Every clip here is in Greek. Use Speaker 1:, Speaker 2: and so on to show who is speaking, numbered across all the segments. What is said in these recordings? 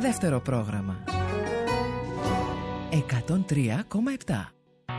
Speaker 1: δεύτερο πρόγραμμα. 103,7.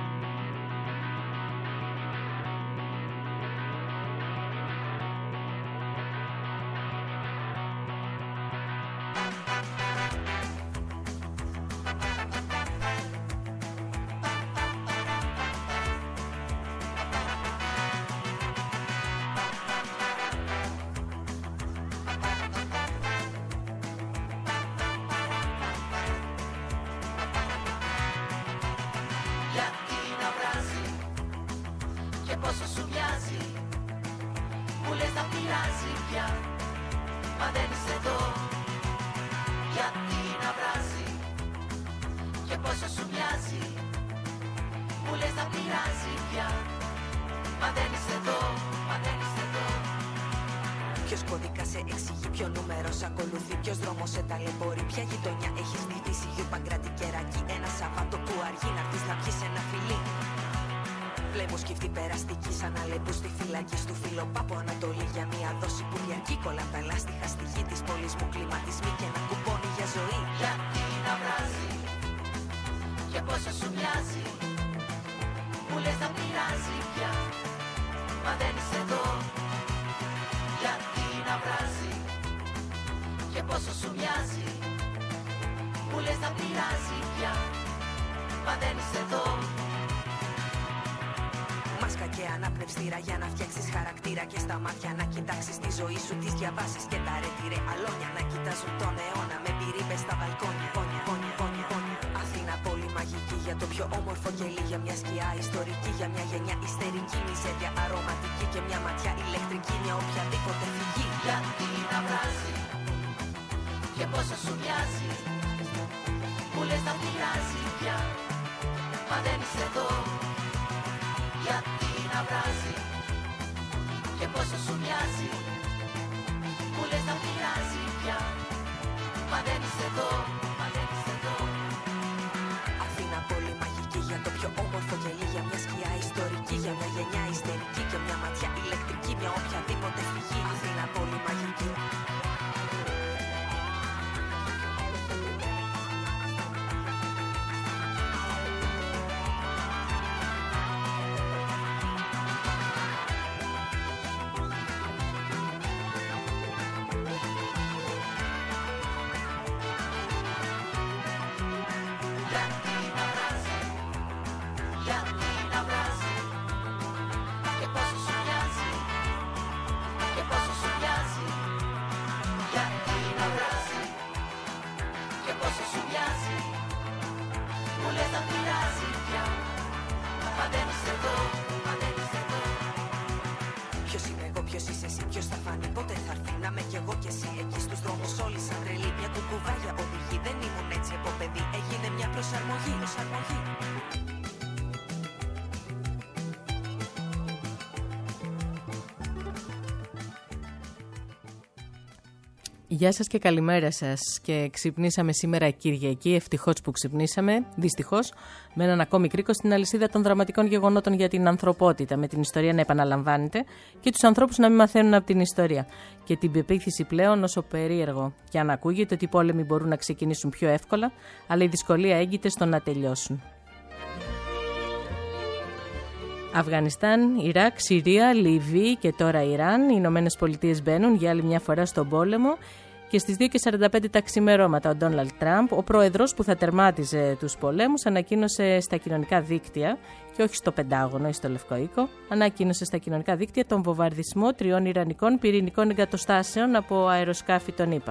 Speaker 2: Γεια σας και καλημέρα σας. Και ξυπνήσαμε σήμερα Κυριακή, ευτυχώς που ξυπνήσαμε, δυστυχώς, με έναν ακόμη κρίκο στην αλυσίδα των δραματικών γεγονότων για την ανθρωπότητα, με την ιστορία να επαναλαμβάνεται και τους ανθρώπους να μην μαθαίνουν από την ιστορία. Και την πεποίθηση πλέον, όσο περίεργο και αν ακούγεται, ότι οι πόλεμοι μπορούν να ξεκινήσουν πιο εύκολα, αλλά η δυσκολία έγκυται στο να τελειώσουν. Αφγανιστάν, Ιράκ, Συρία, Λιβύη και τώρα Ιράν. Οι Ηνωμένες Πολιτείες μπαίνουν για άλλη μια φορά στον πόλεμο και στις 2:45 τα ξημερώματα ο Ντόναλντ Τραμπ, ο πρόεδρος που θα τερμάτιζε τους πολέμους, ανακοίνωσε στα κοινωνικά δίκτυα και όχι στο Πεντάγωνο ή στο Λευκό Οίκο, ανακοίνωσε στα κοινωνικά δίκτυα τον βομβαρδισμό 3 ιρανικών πυρηνικών εγκατοστάσεων από αεροσκάφη των ΗΠΑ.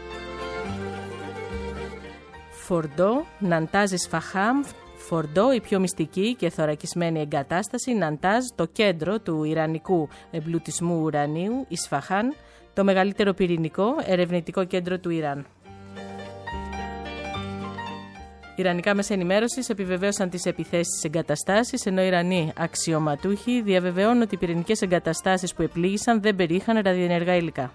Speaker 2: Φορντό, Ναντάζ, Ισφαχάν. Φορντό, η πιο μυστική και θωρακισμένη εγκατάσταση, Ναντάζ, το κέντρο του ιρανικού εμπλουτισμού ουρανίου, Ισφαχάν, το μεγαλύτερο πυρηνικό ερευνητικό κέντρο του Ιράν. Ιρανικά μέσα ενημέρωσης επιβεβαίωσαν τις επιθέσεις στις εγκαταστάσεις, ενώ οι Ιρανοί αξιωματούχοι διαβεβαιώνουν ότι οι πυρηνικές εγκαταστάσεις που επλήγησαν δεν περιείχαν ραδιενεργά υλικά.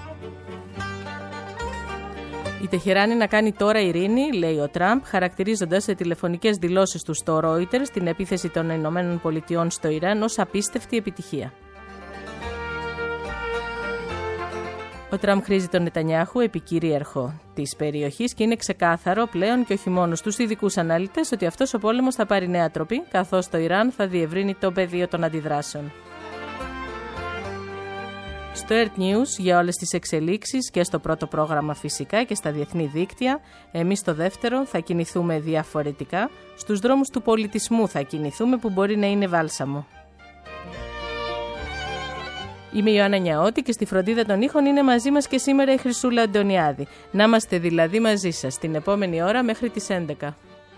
Speaker 2: Η Τεχεράνη να κάνει τώρα ειρήνη, λέει ο Τραμπ, χαρακτηρίζοντας σε τηλεφωνικές δηλώσεις του στο Reuters την επίθεση των ΗΠΑ στο Ιράν ως απίστευτη επιτυχία. Ο Τραμπ χρήζει τον Νετανιάχου επικυρίαρχο της περιοχής και είναι ξεκάθαρο πλέον και όχι μόνο στους ειδικούς αναλυτές ότι αυτός ο πόλεμος θα πάρει νέα τροπή, καθώς το Ιράν θα διευρύνει το πεδίο των αντιδράσεων. Στο Earth News για όλες τις εξελίξεις και στο πρώτο πρόγραμμα φυσικά και στα διεθνή δίκτυα. Εμείς στο δεύτερο θα κινηθούμε διαφορετικά. Στους δρόμους του πολιτισμού θα κινηθούμε που μπορεί να είναι βάλσαμο. Είμαι η Ιωάννα Νιαώτη και στη φροντίδα των ήχων είναι μαζί μας και σήμερα η Χρυσούλα Αντωνιάδη. Να είμαστε δηλαδή μαζί σας την επόμενη ώρα μέχρι τις 11.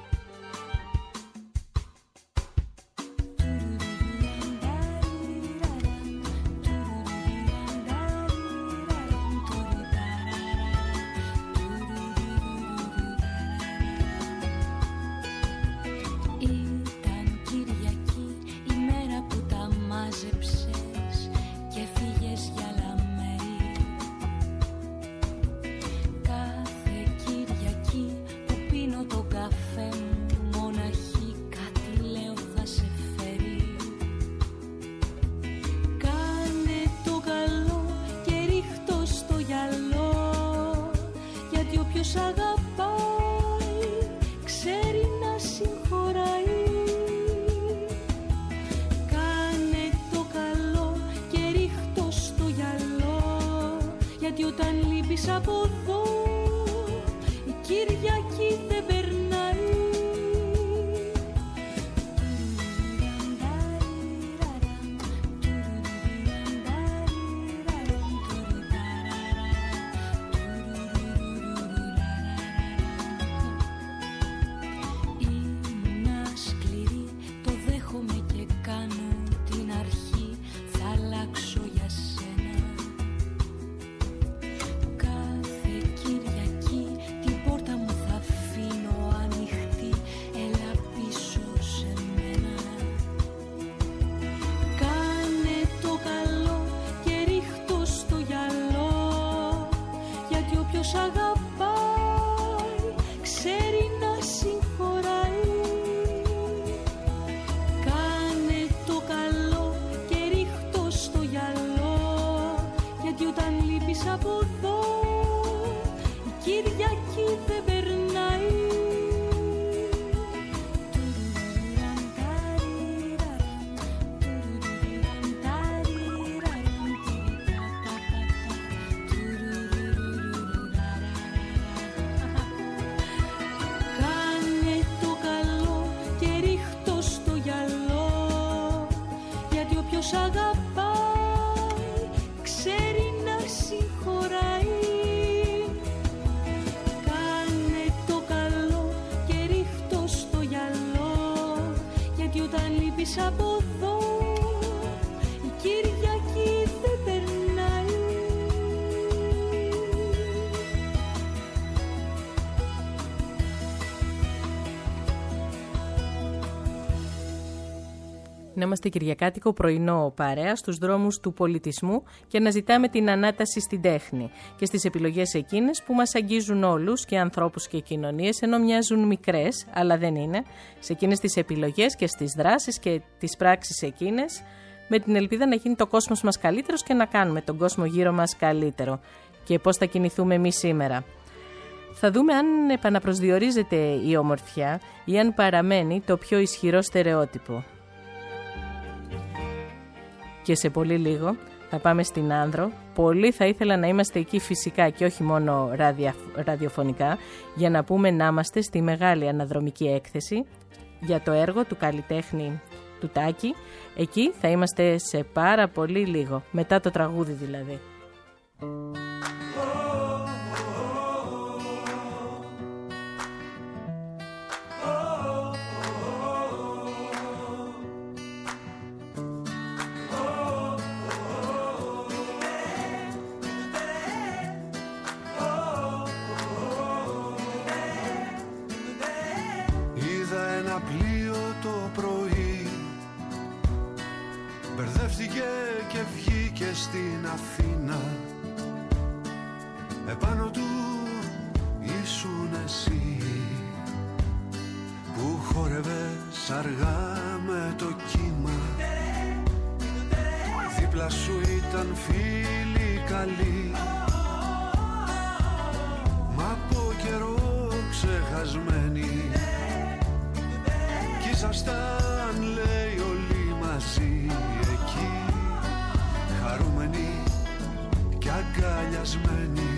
Speaker 2: Να είμαστε κυριακάτικο πρωινό παρέα στους δρόμους του πολιτισμού και να ζητάμε την ανάταση στην τέχνη και στις επιλογές εκείνες που μας αγγίζουν όλους και ανθρώπους και κοινωνίες, ενώ μοιάζουν μικρές, αλλά δεν είναι, σε εκείνες τις επιλογές και στις δράσεις και τις πράξεις εκείνες, με την ελπίδα να γίνει το κόσμος μας καλύτερος και να κάνουμε τον κόσμο γύρω μας καλύτερο. Και πώς θα κινηθούμε εμείς σήμερα. Θα δούμε αν επαναπροσδιορίζεται η ομορφιά ή αν παραμένει το πιο ισχυρό στερεότυπο. Και σε πολύ λίγο θα πάμε στην Άνδρο. Πολύ θα ήθελα να είμαστε εκεί φυσικά και όχι μόνο ραδιοφωνικά, για να πούμε να είμαστε στη μεγάλη αναδρομική έκθεση για το έργο του καλλιτέχνη του Τάκη. Εκεί θα είμαστε σε πάρα πολύ λίγο, μετά το τραγούδι δηλαδή.
Speaker 3: Και βγήκε στην Αθήνα. Επάνω του ήσουν εσύ που χόρευες αργά με το κύμα. Δίπλα σου ήταν φίλοι καλοί κουρασμένοι. Κι ήσασταν, λέει, όλοι μαζί εκεί, χαρούμενοι κι αγκαλιασμένοι.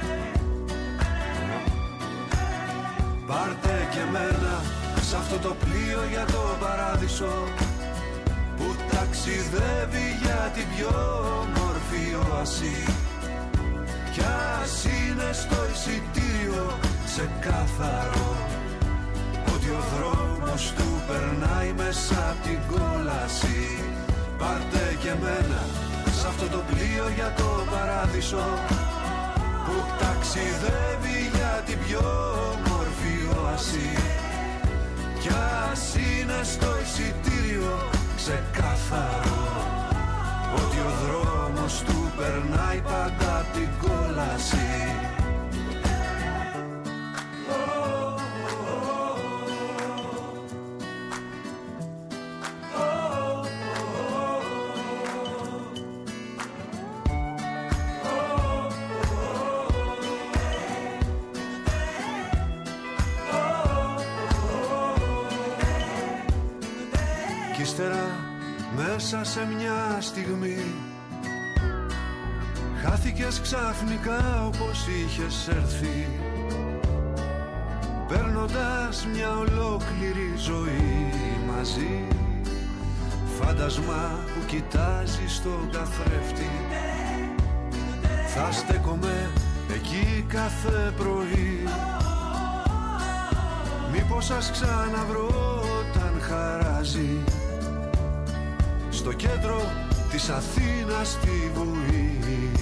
Speaker 3: Πάρτε και μένα σ' αυτό το πλοίο για το παράδεισο, που ταξιδεύει για την πιο όμορφη όαση. Κι ας είναι στο εισιτήριο ξεκάθαρο ότι ο δρόμος του περνάει μέσα απ' την κόλαση. Πάρτε και μένα σ' αυτό το πλοίο για το παράδεισο, που ταξιδεύει για την πιο όμορφη όαση. Κι ας είναι στο εισιτήριο ξεκάθαρο ότι ο δρόμος του περνάει πάντα απ' την κόλαση. Κι ύστερα μέσα σε μια στιγμή χάθηκες ξαφνικά όπως είχες έρθει, παίρνοντας μια ολόκληρη ζωή μαζί. Φάντασμα που κοιτάζει στον καθρέφτη. Θα στέκομαι εκεί κάθε πρωί, μήπως σας ξαναβρω όταν χαράζει, στο κέντρο της Αθήνας στη Βουή,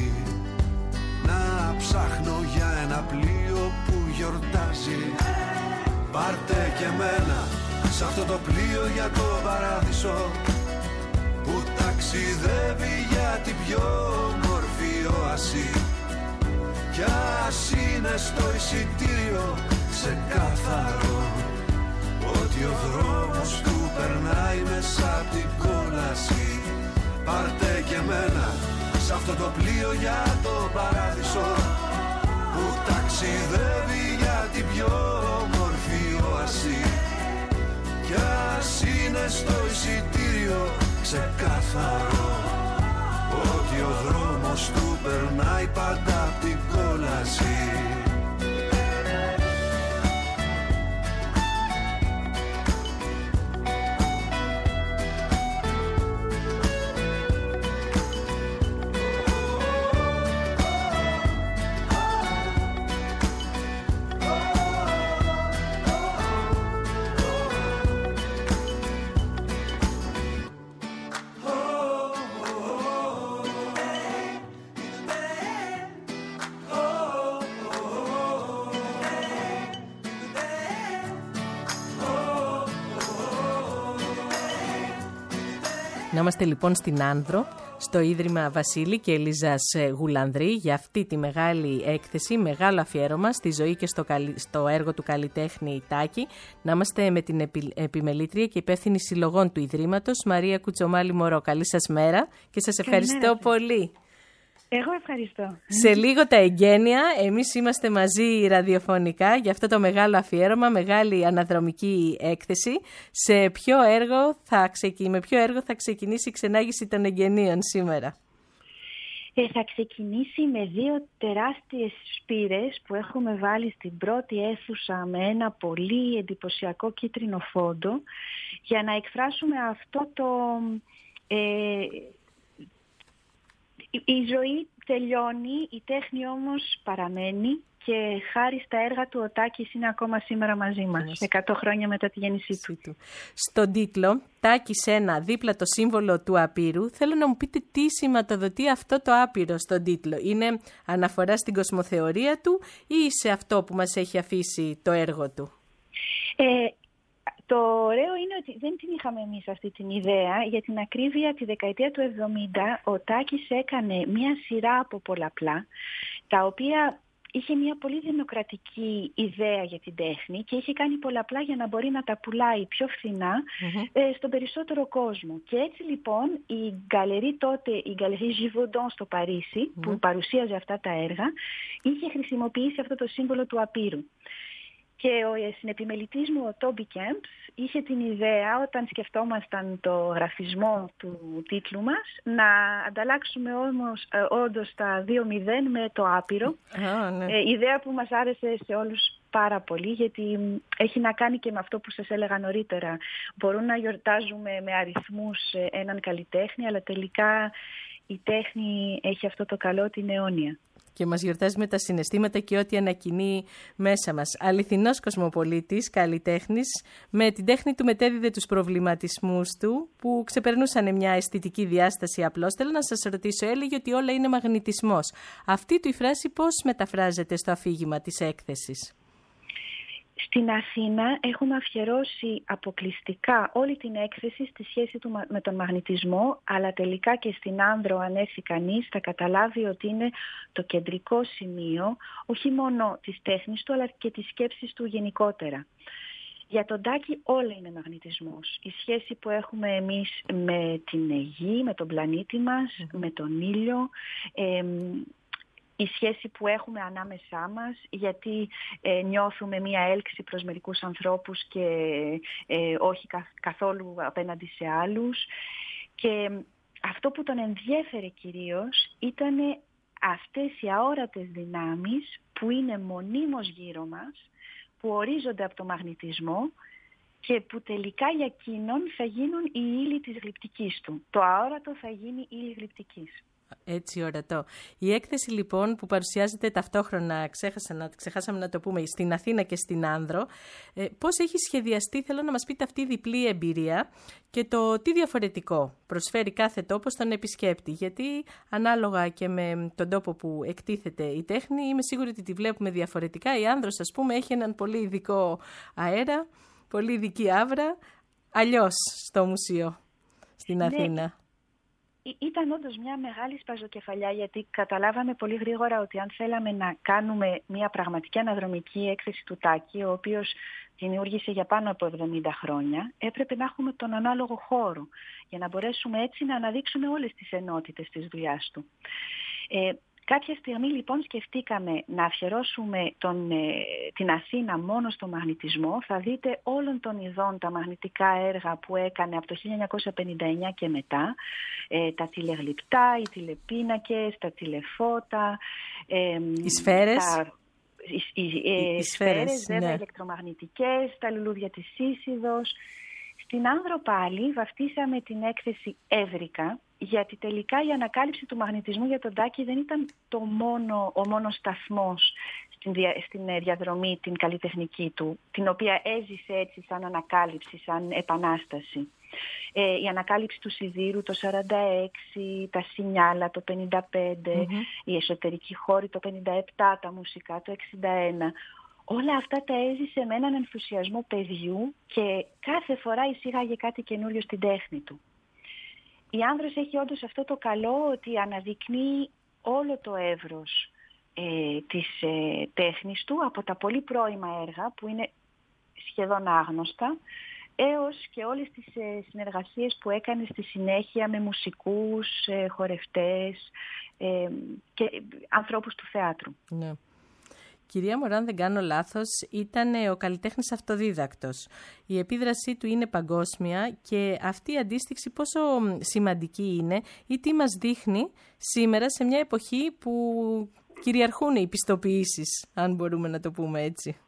Speaker 3: να ψάχνω για ένα πλοίο που γιορτάζει. Πάρτε και μένα σ' αυτό το πλοίο για το παράδεισο, που ταξιδεύει για την πιο όμορφη όαση. Κι ας είναι στο εισιτήριο ξεκάθαρο ότι ο δρόμος του περνάει μέσα απ' την κόλαση. Πάρτε και μένα σ' αυτό το πλοίο για το παράδεισο, που ταξιδεύει για την πιο όμορφη όαση. Κι ας είναι στο εισιτήριο ξεκάθαρο ότι ο δρόμος του περνάει πάντα απ' την κόλαση.
Speaker 2: Να είμαστε λοιπόν στην Άνδρο, στο Ίδρυμα Βασίλη και Ελίζας Γουλανδρή, για αυτή τη μεγάλη έκθεση, μεγάλο αφιέρωμα στη ζωή και στο έργο του καλλιτέχνη Τάκη. Να είμαστε με την επιμελήτρια και υπεύθυνη συλλογών του Ιδρύματος, Μαρία Κουτσομάλη Μωρό. Καλή σας μέρα και σας ευχαριστώ πολύ.
Speaker 4: Εγώ ευχαριστώ.
Speaker 2: Σε λίγο τα εγγένεια, εμείς είμαστε μαζί ραδιοφωνικά για αυτό το μεγάλο αφιέρωμα, μεγάλη αναδρομική έκθεση. Με ποιο έργο θα ξεκινήσει η ξενάγηση των εγγενείων σήμερα?
Speaker 4: Θα ξεκινήσει με 2 τεράστιες σπήρες που έχουμε βάλει στην πρώτη αίθουσα με ένα πολύ εντυπωσιακό κίτρινο φόντο, για να εκφράσουμε αυτό το... Η ζωή τελειώνει, η τέχνη όμως παραμένει, και χάρη στα έργα του ο Τάκης είναι ακόμα σήμερα μαζί μας, 100 χρόνια μετά τη γέννησή του.
Speaker 2: Στον τίτλο «Τάκης 1, δίπλα το σύμβολο του Απείρου», θέλω να μου πείτε τι σηματοδοτεί αυτό το άπειρο στον τίτλο. Είναι αναφορά στην κοσμοθεωρία του ή σε αυτό που μας έχει αφήσει το έργο του?
Speaker 4: Το ωραίο είναι ότι δεν την είχαμε εμείς αυτή την ιδέα. Για την ακρίβεια, τη δεκαετία του 70 ο Τάκης έκανε μια σειρά από πολλαπλά, τα οποία είχε μια πολύ δημοκρατική ιδέα για την τέχνη και είχε κάνει πολλαπλά για να μπορεί να τα πουλάει πιο φθηνά στον περισσότερο κόσμο. Και έτσι λοιπόν η γκαλερί τότε, η γκαλερί Givaudan στο Παρίσι, που παρουσίαζε αυτά τα έργα, είχε χρησιμοποιήσει αυτό το σύμβολο του Απείρου. Και ο συνεπιμελητής μου, ο Τόμπι Κέμπς, είχε την ιδέα, όταν σκεφτόμασταν το γραφισμό του τίτλου μας, να ανταλλάξουμε όντως τα 2-0 με το άπειρο.
Speaker 2: Ναι.
Speaker 4: Ιδέα που μας άρεσε σε όλους πάρα πολύ, γιατί έχει να κάνει και με αυτό που σας έλεγα νωρίτερα. Μπορούν να γιορτάζουμε με αριθμούς έναν καλλιτέχνη, αλλά τελικά η τέχνη έχει αυτό το καλό, την αιώνια.
Speaker 2: Και μας γιορτάζει με τα συναισθήματα και ό,τι ανακοινεί μέσα μας. Αληθινός κοσμοπολίτης, καλλιτέχνης, με την τέχνη του μετέδιδε τους προβληματισμούς του, που ξεπερνούσαν μια αισθητική διάσταση απλώς. Θέλω να σας ρωτήσω, έλεγε ότι όλα είναι μαγνητισμός. Αυτή του η φράση πώς μεταφράζεται στο αφήγημα της έκθεσης?
Speaker 4: Στην Αθήνα έχουμε αφιερώσει αποκλειστικά όλη την έκθεση στη σχέση του με τον μαγνητισμό, αλλά τελικά και στην Άνδρο, αν έρθει κανείς, θα καταλάβει ότι είναι το κεντρικό σημείο όχι μόνο της τέχνης του, αλλά και της σκέψης του γενικότερα. Για τον Τάκη όλα είναι μαγνητισμός. Η σχέση που έχουμε εμείς με την γη, με τον πλανήτη μας, με τον ήλιο, η σχέση που έχουμε ανάμεσά μας, γιατί νιώθουμε μία έλξη προς μερικούς ανθρώπους και όχι καθόλου απέναντι σε άλλους. Και αυτό που τον ενδιέφερε κυρίως ήταν αυτές οι αόρατες δυνάμεις που είναι μονίμως γύρω μας, που ορίζονται από το μαγνητισμό και που τελικά για εκείνον θα γίνουν η ύλη της γλυπτικής του. Το αόρατο θα γίνει ύλη γλυπτικής.
Speaker 2: Έτσι, ορατό. Η έκθεση λοιπόν που παρουσιάζεται ταυτόχρονα, ξεχάσαμε να το πούμε, στην Αθήνα και στην Άνδρο, πώς έχει σχεδιαστεί, θέλω να μας πείτε, αυτή η διπλή εμπειρία και το τι διαφορετικό προσφέρει κάθε τόπο στον επισκέπτη. Γιατί ανάλογα και με τον τόπο που εκτίθεται η τέχνη, είμαι σίγουρη ότι τη βλέπουμε διαφορετικά. Η Άνδρος, ας πούμε, έχει έναν πολύ ειδικό αέρα, πολύ ειδική άβρα, αλλιώς στο μουσείο στην Αθήνα.
Speaker 4: Ήταν όντως μια μεγάλη σπαζοκεφαλιά, γιατί καταλάβαμε πολύ γρήγορα ότι αν θέλαμε να κάνουμε μια πραγματική αναδρομική έκθεση του Τάκη, ο οποίος δημιούργησε για πάνω από 70 χρόνια, έπρεπε να έχουμε τον ανάλογο χώρο, για να μπορέσουμε έτσι να αναδείξουμε όλες τις ενότητες της δουλειάς του. Κάποια στιγμή λοιπόν σκεφτήκαμε να αφιερώσουμε την Αθήνα μόνο στο μαγνητισμό. Θα δείτε όλων των ειδών τα μαγνητικά έργα που έκανε από το 1959 και μετά. Τα τηλεγλυπτά, οι τηλεπίνακες, τα τηλεφώτα.
Speaker 2: Οι σφαίρες.
Speaker 4: Οι σφαίρες, βέβαια,
Speaker 2: ναι.
Speaker 4: Ηλεκτρομαγνητικές, τα λουλούδια της Σύσσιδος. Στην Άνδρο πάλι βαφτίσαμε την έκθεση Εύρικα, γιατί τελικά η ανακάλυψη του μαγνητισμού για τον Τάκη δεν ήταν ο μόνος σταθμός στην διαδρομή την καλλιτεχνική του, την οποία έζησε έτσι σαν ανακάλυψη, σαν επανάσταση. Η ανακάλυψη του Σιδήρου το 1946, τα Σινιάλα το 1955, η εσωτερική χώρη το 1957, τα μουσικά το 1961... Όλα αυτά τα έζησε με έναν ενθουσιασμό παιδιού και κάθε φορά εισήγαγε κάτι καινούριο στην τέχνη του. Η Άνδρος έχει όντως αυτό το καλό ότι αναδεικνύει όλο το εύρος της τέχνης του, από τα πολύ πρώιμα έργα που είναι σχεδόν άγνωστα, έως και όλες τις συνεργασίες που έκανε στη συνέχεια με μουσικούς, χορευτές και ανθρώπους του θεάτρου.
Speaker 2: Ναι. Κυρία Μωράν, δεν κάνω λάθος, ήταν ο καλλιτέχνης αυτοδίδακτος. Η επίδρασή του είναι παγκόσμια και αυτή η αντίστοιξη πόσο σημαντική είναι ή τι μας δείχνει σήμερα σε μια εποχή που κυριαρχούν οι πιστοποιήσεις, αν μπορούμε να το πούμε έτσι.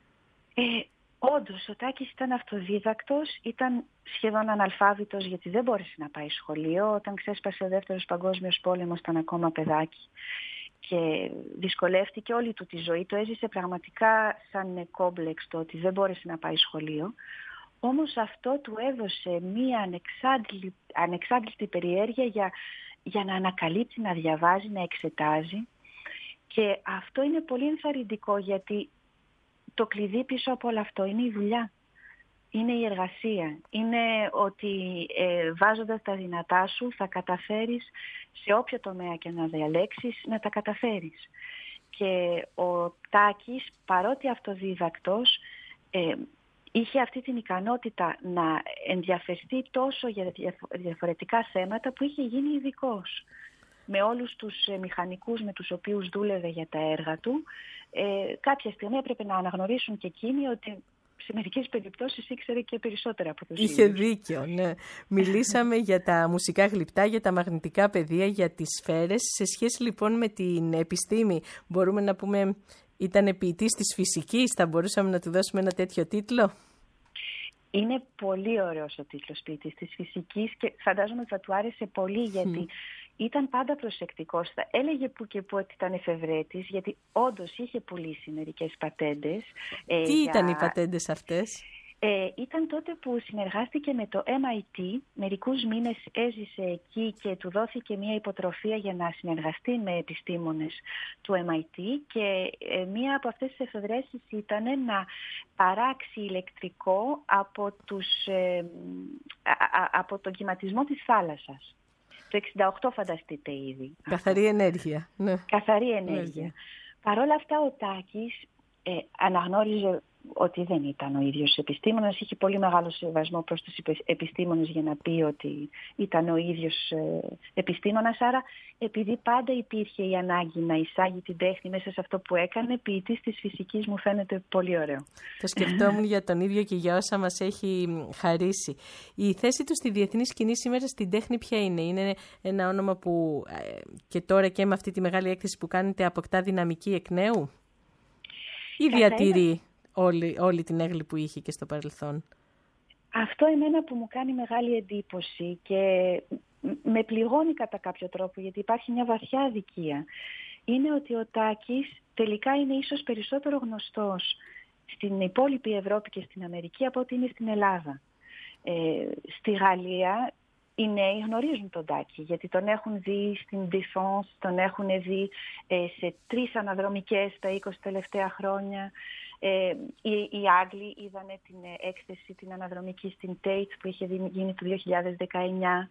Speaker 4: Όντως, ο Τάκης ήταν αυτοδίδακτος, ήταν σχεδόν αναλφάβητος γιατί δεν μπόρεσε να πάει σχολείο. Όταν ξέσπασε ο Δεύτερος Παγκόσμιος Πόλεμος ήταν ακόμα παιδάκι και δυσκολεύτηκε όλη του τη ζωή. Το έζησε πραγματικά σαν κόμπλεξ το ότι δεν μπόρεσε να πάει σχολείο. Όμως αυτό του έδωσε μία ανεξάντλητη περιέργεια για να ανακαλύπτει, να διαβάζει, να εξετάζει. Και αυτό είναι πολύ ενθαρρυντικό, γιατί το κλειδί πίσω από όλο αυτό είναι η δουλειά. Είναι η εργασία. Είναι ότι βάζοντας τα δυνατά σου θα καταφέρεις σε όποιο τομέα και να διαλέξεις να τα καταφέρεις. Και ο Τάκης, παρότι αυτοδίδακτος, είχε αυτή την ικανότητα να ενδιαφερθεί τόσο για διαφορετικά θέματα που είχε γίνει ειδικός. με όλους τους μηχανικούς με τους οποίους δούλευε για τα έργα του. Κάποια στιγμή έπρεπε να αναγνωρίσουν και εκείνοι ότι σε μερικές περιπτώσεις ήξερε και περισσότερα από τους ίδιους.
Speaker 2: Είχε δίκιο, ναι. Μιλήσαμε για τα μουσικά γλυπτά, για τα μαγνητικά πεδία, για τις σφαίρες. Σε σχέση λοιπόν με την επιστήμη, μπορούμε να πούμε ήταν ποιητής της φυσικής, θα μπορούσαμε να του δώσουμε ένα τέτοιο τίτλο?
Speaker 4: Είναι πολύ ωραίος ο τίτλος, ποιητής της φυσικής, και φαντάζομαι ότι θα του άρεσε πολύ, γιατί ήταν πάντα προσεκτικός. Έλεγε που και που ότι ήταν εφευρέτης, γιατί όντως είχε πουλήσει μερικές πατέντες.
Speaker 2: Τι ήταν οι πατέντες αυτές?
Speaker 4: Ήταν τότε που συνεργάστηκε με το MIT, μερικούς μήνες έζησε εκεί και του δόθηκε μια υποτροφία για να συνεργαστεί με επιστήμονες του MIT, και μία από αυτές τις εφευρέσεις ήταν να παράξει ηλεκτρικό από τον κυματισμό της θάλασσας. Το 1968 φανταστείτε ήδη.
Speaker 2: Καθαρή ενέργεια. Ναι.
Speaker 4: Καθαρή ενέργεια. Παρ' όλα αυτά ο Τάκης αναγνώριζε ότι δεν ήταν ο ίδιος επιστήμονας. Είχε πολύ μεγάλο σεβασμό προς τους επιστήμονες για να πει ότι ήταν ο ίδιος επιστήμονας. Άρα, επειδή πάντα υπήρχε η ανάγκη να εισάγει την τέχνη μέσα σε αυτό που έκανε, ποιητής της φυσικής μου φαίνεται πολύ ωραίο.
Speaker 2: Το σκεφτόμουν για τον ίδιο και για όσα μας έχει χαρίσει. Η θέση του στη διεθνή σκηνή σήμερα στην τέχνη ποια είναι? Είναι ένα όνομα που και τώρα και με αυτή τη μεγάλη έκθεση που κάνετε αποκτά δυναμική εκ νέου, ή διατηρεί όλη την έγκλη που είχε και στο παρελθόν?
Speaker 4: Αυτό εμένα που μου κάνει μεγάλη εντύπωση και με πληγώνει κατά κάποιο τρόπο, γιατί υπάρχει μια βαθιά αδικία, είναι ότι ο Τάκης τελικά είναι ίσως περισσότερο γνωστός στην υπόλοιπη Ευρώπη και στην Αμερική από ότι είναι στην Ελλάδα. Στη Γαλλία οι νέοι γνωρίζουν τον Τάκη, γιατί τον έχουν δει στην Défense, τον έχουν δει σε 3 αναδρομικές τα 20 τελευταία χρόνια. Οι Άγγλοι είδανε την έκθεση την αναδρομική στην Tate που είχε γίνει το 2019.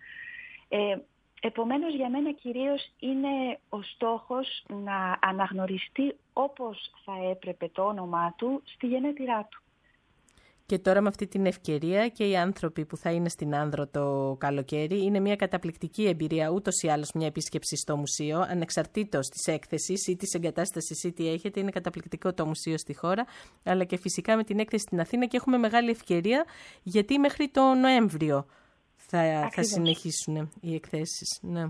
Speaker 4: Επομένως για μένα κυρίως είναι ο στόχος να αναγνωριστεί όπως θα έπρεπε το όνομά του στη γενέτειρά του.
Speaker 2: Και τώρα με αυτή την ευκαιρία και οι άνθρωποι που θα είναι στην Άνδρο το καλοκαίρι, είναι μια καταπληκτική εμπειρία ούτως ή άλλως μια επίσκεψη στο μουσείο, ανεξαρτήτως της έκθεσης ή της εγκατάστασης ή τι έχετε. Είναι καταπληκτικό το μουσείο στη χώρα, αλλά και φυσικά με την έκθεση στην Αθήνα, και έχουμε μεγάλη ευκαιρία γιατί μέχρι το Νοέμβριο θα συνεχίσουν οι εκθέσεις. Ναι.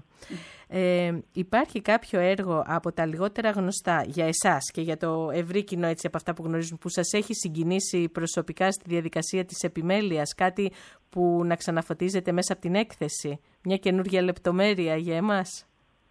Speaker 2: Υπάρχει κάποιο έργο από τα λιγότερα γνωστά για εσάς και για το ευρύ κοινό, έτσι, από αυτά που γνωρίζουν, που σας έχει συγκινήσει προσωπικά στη διαδικασία της επιμέλειας, κάτι που να ξαναφωτίζετε μέσα από την έκθεση, μια καινούργια λεπτομέρεια για εμάς?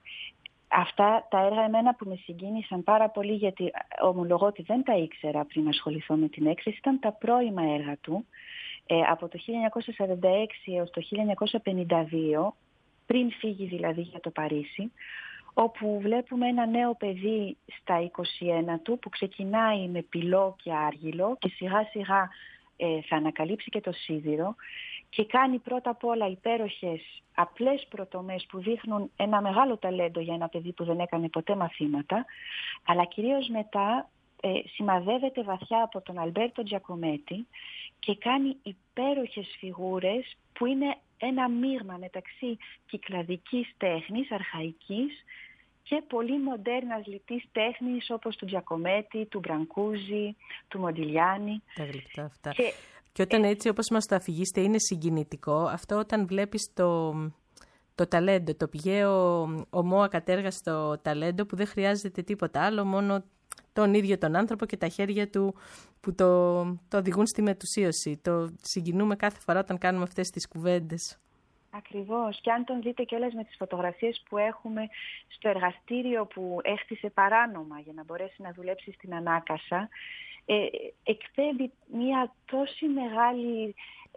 Speaker 4: Αυτά τα έργα εμένα που με συγκίνησαν πάρα πολύ, γιατί ομολογώ ότι δεν τα ήξερα πριν ασχοληθώ με την έκθεση, ήταν τα πρώιμα έργα του, από το 1946 έως το 1952, πριν φύγει δηλαδή για το Παρίσι, όπου βλέπουμε ένα νέο παιδί στα 21 του που ξεκινάει με πυλό και άργυλο και σιγά σιγά θα ανακαλύψει και το σίδηρο, και κάνει πρώτα απ' όλα υπέροχες απλές πρωτομές που δείχνουν ένα μεγάλο ταλέντο για ένα παιδί που δεν έκανε ποτέ μαθήματα, αλλά κυρίως μετά σημαδεύεται βαθιά από τον Αλμπέρτο Τζακομέτη και κάνει υπέροχες φιγούρες που είναι ένα μείγμα μεταξύ κυκλαδικής τέχνης, αρχαϊκής, και πολύ μοντέρνας λιτής τέχνης όπως του Τζακομέτη, του Μπρανκούζη, του Μοντιλιάνη.
Speaker 2: Τα γλυπτά αυτά. Και όταν έτσι όπως μας το αφηγήσετε είναι συγκινητικό αυτό, όταν βλέπεις το ταλέντο, το πηγαίο ομό ακατέργαστο ταλέντο που δεν χρειάζεται τίποτα άλλο, μόνο τον ίδιο τον άνθρωπο και τα χέρια του που το οδηγούν στη μετουσίωση. Το συγκινούμε κάθε φορά όταν κάνουμε αυτές τις κουβέντες.
Speaker 4: Ακριβώς. Και αν τον δείτε κιόλας με τις φωτογραφίες που έχουμε στο εργαστήριο που έχτισε παράνομα για να μπορέσει να δουλέψει στην Ανάκασα, εκπέμπει μια τόση μεγάλη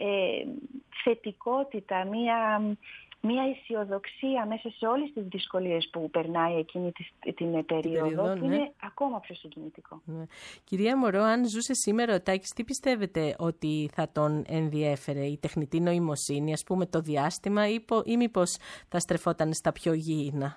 Speaker 4: θετικότητα, μια αισιοδοξία μέσα σε όλες τις δυσκολίες που περνάει εκείνη την περίοδο, που είναι ακόμα πιο συγκινητικό. Ναι.
Speaker 2: Κυρία Μωρό, αν ζούσε σήμερα ο Τάκης, τι πιστεύετε ότι θα τον ενδιέφερε? Η τεχνητή νοημοσύνη, ας πούμε, το διάστημα, ή μήπως θα στρεφόταν στα πιο γήινα?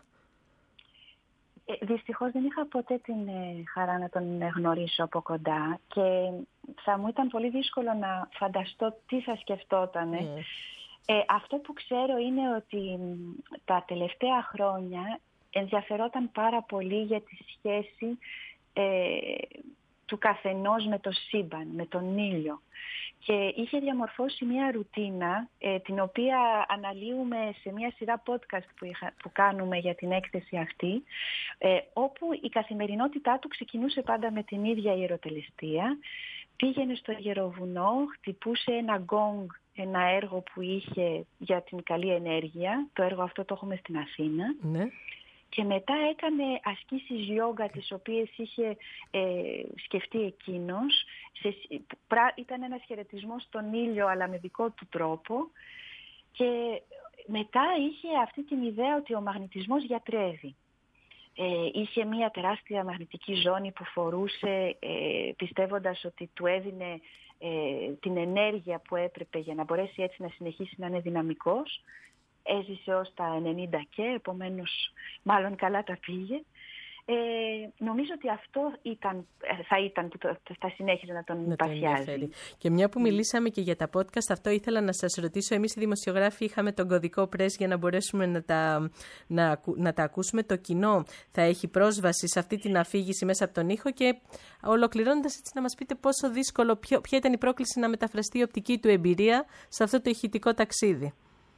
Speaker 4: Δυστυχώς δεν είχα ποτέ την χαρά να τον γνωρίσω από κοντά και θα μου ήταν πολύ δύσκολο να φανταστώ τι θα σκεφτότανε. Αυτό που ξέρω είναι ότι τα τελευταία χρόνια ενδιαφερόταν πάρα πολύ για τη σχέση του καθενός με το σύμπαν, με τον ήλιο. Και είχε διαμορφώσει μια ρουτίνα, την οποία αναλύουμε σε μια σειρά podcast που κάνουμε για την έκθεση αυτή, όπου η καθημερινότητά του ξεκινούσε πάντα με την ίδια ιεροτελεστία. Πήγαινε στο Γεροβουνό, χτυπούσε ένα γκόγκ, ένα έργο που είχε για την καλή ενέργεια. Το έργο αυτό το έχουμε στην Αθήνα. Ναι. Και μετά έκανε ασκήσεις γιόγκα, τις οποίες είχε σκεφτεί εκείνος. Ήταν ένας χαιρετισμός στον ήλιο, αλλά με δικό του τρόπο. Και μετά είχε αυτή την ιδέα ότι ο μαγνητισμός γιατρεύει. Είχε μια τεράστια μαγνητική ζώνη που φορούσε, πιστεύοντας ότι του έδινε την ενέργεια που έπρεπε για να μπορέσει έτσι να συνεχίσει να είναι δυναμικός. Έζησε ως τα 90 και επομένως μάλλον καλά τα πήγε. Νομίζω ότι αυτό θα ήταν που θα συνέχιζε να τον παθιάζει.
Speaker 2: Και μια που μιλήσαμε και για τα podcast, αυτό ήθελα να σας ρωτήσω. Εμείς οι δημοσιογράφοι είχαμε τον κωδικό press για να μπορέσουμε να τα ακούσουμε. Το κοινό θα έχει πρόσβαση σε αυτή την αφήγηση μέσα από τον ήχο, και ολοκληρώνοντας, έτσι να μας πείτε πόσο δύσκολο, ποια ήταν η πρόκληση να μεταφραστεί η οπτική του εμπειρία σε αυτό το ηχητικό ταξίδι.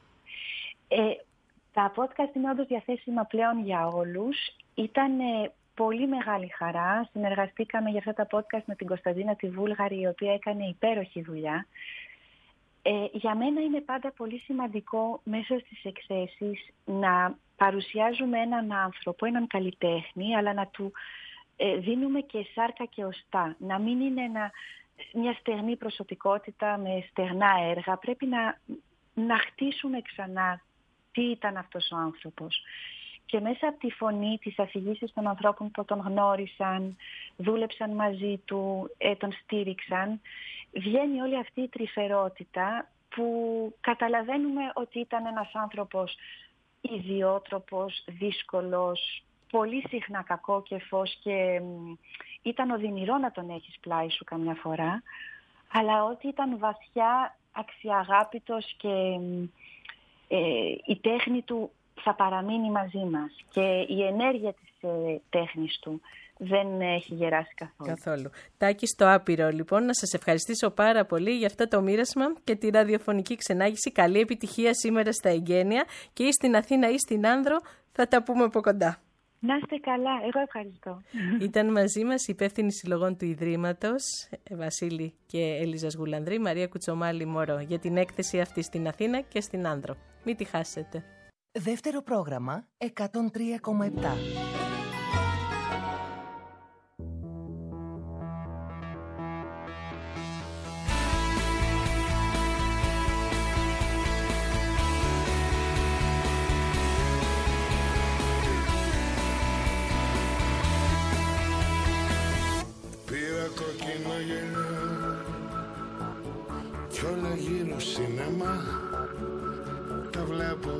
Speaker 4: Τα podcast είναι όντως διαθέσιμα πλέον για όλους. Ήταν πολύ μεγάλη χαρά. Συνεργαστήκαμε για αυτά τα podcast με την Κωνσταντίνα τη Βούλγαρη, η οποία έκανε υπέροχη δουλειά. Για μένα είναι πάντα πολύ σημαντικό μέσα στις εκθέσεις να παρουσιάζουμε έναν άνθρωπο, έναν καλλιτέχνη, αλλά να του δίνουμε και σάρκα και οστά. Να μην είναι μια στεγνή προσωπικότητα με στεγνά έργα. Πρέπει να χτίσουμε ξανά τι ήταν αυτός ο άνθρωπος. Και μέσα από τη φωνή, τις αφηγήσεις των ανθρώπων που τον γνώρισαν, δούλεψαν μαζί του, τον στήριξαν, βγαίνει όλη αυτή η τρυφερότητα που καταλαβαίνουμε ότι ήταν ένας άνθρωπος ιδιότροπος, δύσκολος, πολύ συχνά κακόκεφος, και ήταν οδυνηρό να τον έχεις πλάι σου καμιά φορά, αλλά ότι ήταν βαθιά αξιαγάπητος και η τέχνη του θα παραμείνει μαζί μας, και η ενέργεια της τέχνης του δεν έχει γεράσει καθόλου.
Speaker 2: Τάκη στο άπειρο, λοιπόν, να σας ευχαριστήσω πάρα πολύ για αυτό το μοίρασμα και τη ραδιοφωνική ξενάγηση. Καλή επιτυχία σήμερα στα εγγένεια, και ή στην Αθήνα ή στην Άνδρο θα τα πούμε από κοντά.
Speaker 4: Να είστε καλά, εγώ ευχαριστώ.
Speaker 2: Ήταν μαζί μας η υπεύθυνη συλλογών του Ιδρύματος, Βασίλη και Ελίζα Γουλανδρή, Μαρία Κουτσομάλη Μωρό, για την έκθεση αυτή στην Αθήνα και στην Άνδρο. Μην τη χάσετε.
Speaker 1: Δεύτερο πρόγραμμα 103,7.
Speaker 5: Κι όλα γύρω σινεμά τα βλέπω.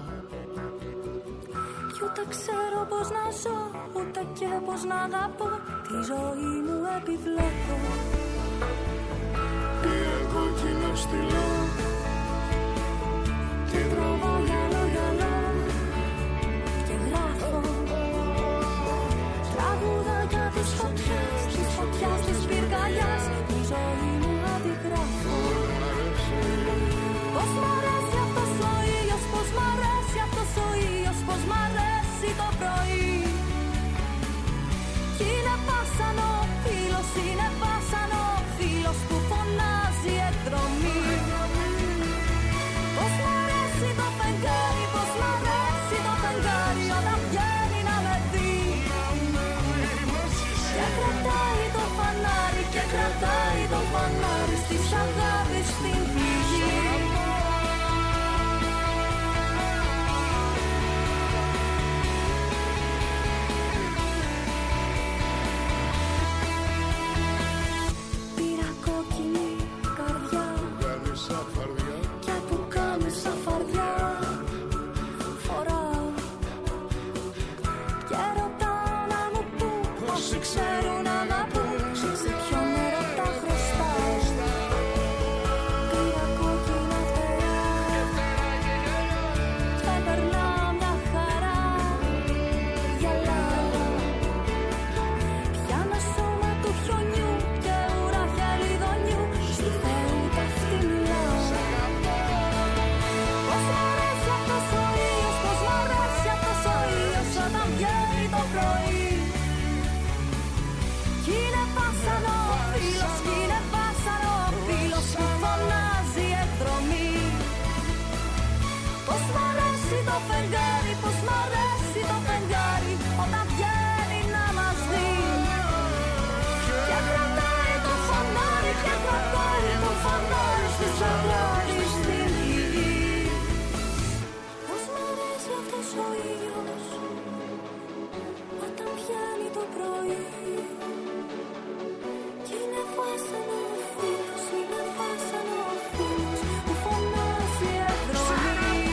Speaker 6: Κι ούτε ξέρω πως να ζω, ούτε και πως να αγαπώ. Τη ζωή μου επιβλέπω.
Speaker 5: Πήρα κόκκινο στυλό και τραβάω γυαλό
Speaker 6: και γράφω τραγουδάκια της φωτιάς, της φωτιάς της πυρκαγιάς. Τη ζωή μου αντιγράφω. Πως μ' αρέσει αυτός ο ήλιος, πως μ' αρέσει αυτός ο ήλιος, πως μ' αρέσει το πρωί. Κι είναι βάσανο φίλος, είναι βάσανο φίλος που φωνάζει εκδρομή. φίλος κι είναι βάσανο φίλος που φωνάζει εκδρομή. Πως μ' αρέσει το φεγγάρι, πως μ' αρέσει το φεγγάρι όταν βγαίνει να μας δει. Και κρατάει το φανάρι, και κρατάει το φανάρι στη ζαγάρι στην πληγή. Πως μ' αρέσει αυτός ο ήλιος όταν βγαίνει το πρωί. Κι είναι βάσανο ο φίλος, είναι βάσανο ο φίλος που φωνάζει εκδρομή.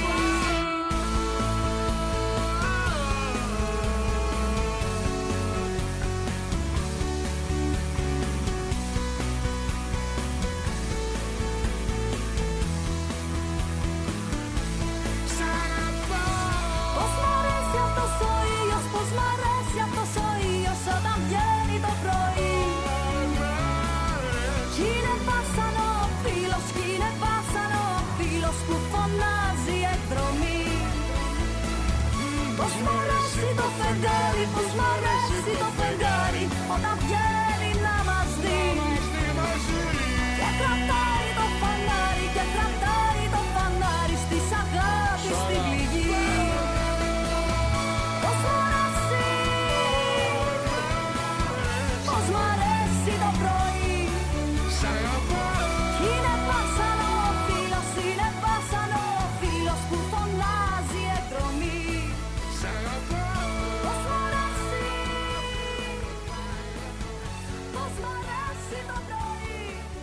Speaker 6: Πως μ' αρέσει αυτός ο ήλιος, πως μ' αρέσει αυτός ο ήλιος όταν βγαίνει το πρωί. Κι είναι βάσανο ο φίλος, κι είναι βάσανο ο φίλος που φωνάζει εκδρομή. Πως μ' αρέσει το φεγγάρι, πως μ' αρέσει το φεγγάρι όταν βγαίνει να μας δει. Και κρατάει το φανάρι, και κρατάει το φανάρι στις αγάπη στην πληγή. Πως μ' αρέσει, πως μ' αρέσει το πρωί. Κι είναι βάσανο ο φίλος, είναι βάσανο ο φίλος που φωνάζει εκδρομή. Πως μ' αρέσει, πως μ' αρέσει το πρωί.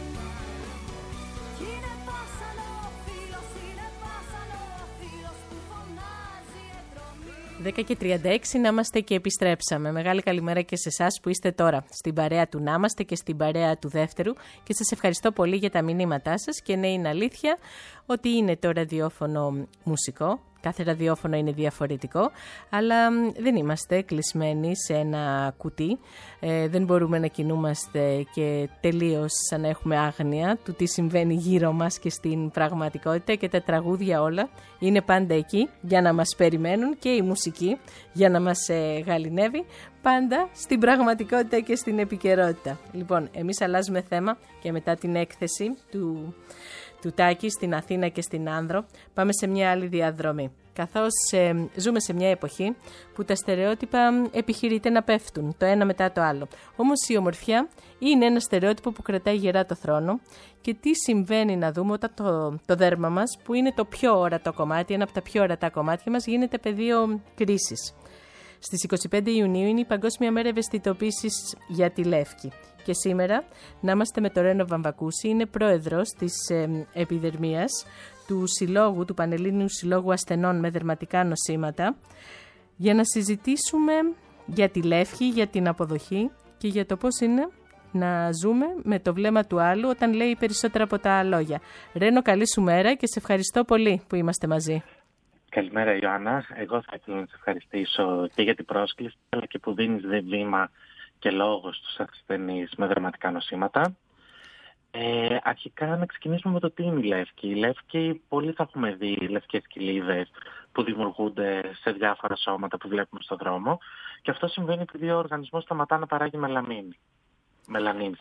Speaker 6: Κι είναι βάσανο ο φίλος, είναι βάσανο ο φίλος που φωνάζει εκδρομή.
Speaker 2: 10:36 να είμαστε και επιστρέψαμε. Μεγάλη καλημέρα και σε εσάς που είστε τώρα στην παρέα του Να είμαστε και στην παρέα του Δεύτερου και σας ευχαριστώ πολύ για τα μηνύματά σας και ναι, είναι αλήθεια ότι είναι το ραδιόφωνο μουσικό. Κάθε ραδιόφωνο είναι διαφορετικό, αλλά δεν είμαστε κλεισμένοι σε ένα κουτί. Δεν μπορούμε να κινούμαστε και τελείως σαν να έχουμε άγνοια του τι συμβαίνει γύρω μας και στην πραγματικότητα, και τα τραγούδια όλα είναι πάντα εκεί για να μας περιμένουν και η μουσική για να μας γαληνεύει πάντα στην πραγματικότητα και στην επικαιρότητα. Λοιπόν, εμείς αλλάζουμε θέμα και μετά την έκθεση του Τάκη στην Αθήνα και στην Άνδρο πάμε σε μια άλλη διαδρομή. Καθώς ζούμε σε μια εποχή που τα στερεότυπα επιχειρείται να πέφτουν το ένα μετά το άλλο. Όμως η ομορφιά είναι ένα στερεότυπο που κρατάει γερά το θρόνο, και τι συμβαίνει να δούμε όταν το δέρμα μας, που είναι το πιο ορατό κομμάτι, ένα από τα πιο ορατά κομμάτια μας, γίνεται πεδίο κρίσης. Στις 25 Ιουνίου είναι η Παγκόσμια Μέρα Ευαισθητοποίησης για τη Λεύκη. Και σήμερα να είμαστε με τον Ρένο Βαμβακούση, είναι πρόεδρος της επιδερμίας του Πανελλήνιου Συλλόγου Ασθενών με Δερματικά Νοσήματα, για να συζητήσουμε για τη Λεύκη, για την αποδοχή και για το πώς είναι να ζούμε με το βλέμμα του άλλου όταν λέει περισσότερα από τα λόγια. Ρένο, καλή σου μέρα και σε ευχαριστώ πολύ που είμαστε μαζί.
Speaker 7: Καλημέρα Ιωάννα, εγώ θα ήθελα να σε ευχαριστήσω και για την πρόσκληση, αλλά και που δίνεις βήμα και λόγο στους ασθενείς με δερματικά νοσήματα. Αρχικά να ξεκινήσουμε με το τι είναι η Λεύκη. Η Λεύκη, πολλοί θα έχουμε δει λευκές κοιλίδες που δημιουργούνται σε διάφορα σώματα που βλέπουμε στον δρόμο, και αυτό συμβαίνει επειδή ο οργανισμός σταματά να παράγει μελανίνη.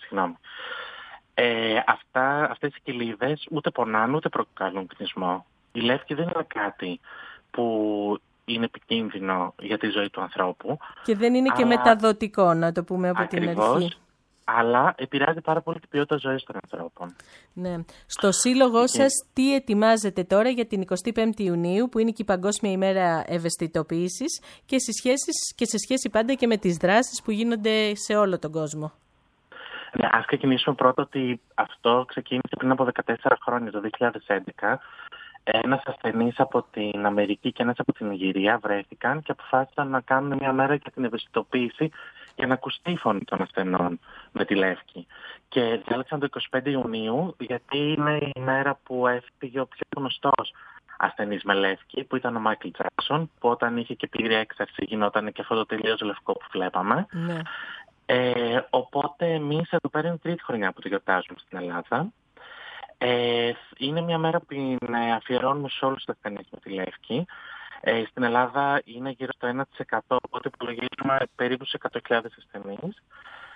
Speaker 7: Αυτές οι κοιλίδες ούτε πονάνε ούτε προκαλούν κνισμό. Η Λεύκη δεν είναι κάτι που είναι επικίνδυνο για τη ζωή του ανθρώπου.
Speaker 2: Και δεν είναι και μεταδοτικό, να το πούμε από την αρχή.
Speaker 7: Αλλά επηρεάζει πάρα πολύ την ποιότητα ζωής των ανθρώπων.
Speaker 2: Ναι. Στο σύλλογό σας τι ετοιμάζετε τώρα για την 25η Ιουνίου, που είναι και η Παγκόσμια ημέρα ευαισθητοποίησης, και σε σχέση πάντα και με τις δράσεις που γίνονται σε όλο τον κόσμο?
Speaker 7: Ναι, ας ξεκινήσουμε πρώτα ότι αυτό ξεκίνησε πριν από 14 χρόνια, το 2011. Ένας ασθενής από την Αμερική και ένας από την Ιγυρία βρέθηκαν και αποφάσισαν να κάνουν μια μέρα για την ευαισθητοποίηση, για να ακουστεί η φωνή των ασθενών με τη Λεύκη. Και διάλεξαν το 25 Ιουνίου γιατί είναι η μέρα που έφυγε ο πιο γνωστός ασθενής με Λεύκη, που ήταν ο Μάικλ Τζάκσον, που όταν είχε και πλήρη έξαρση γινόταν και αυτό το τελείως λευκό που βλέπαμε.
Speaker 2: Ναι.
Speaker 7: Οπότε εμείς εδώ πέρα είναι η τρίτη χρονιά που το γιορτάζουμε στην Ελλάδα. Είναι μια μέρα που αφιερώνουμε σε όλους τους ασθενείς με τη Λεύκη. Στην Ελλάδα είναι γύρω στο 1%, οπότε υπολογίζουμε περίπου σε 100.000 ασθενείς.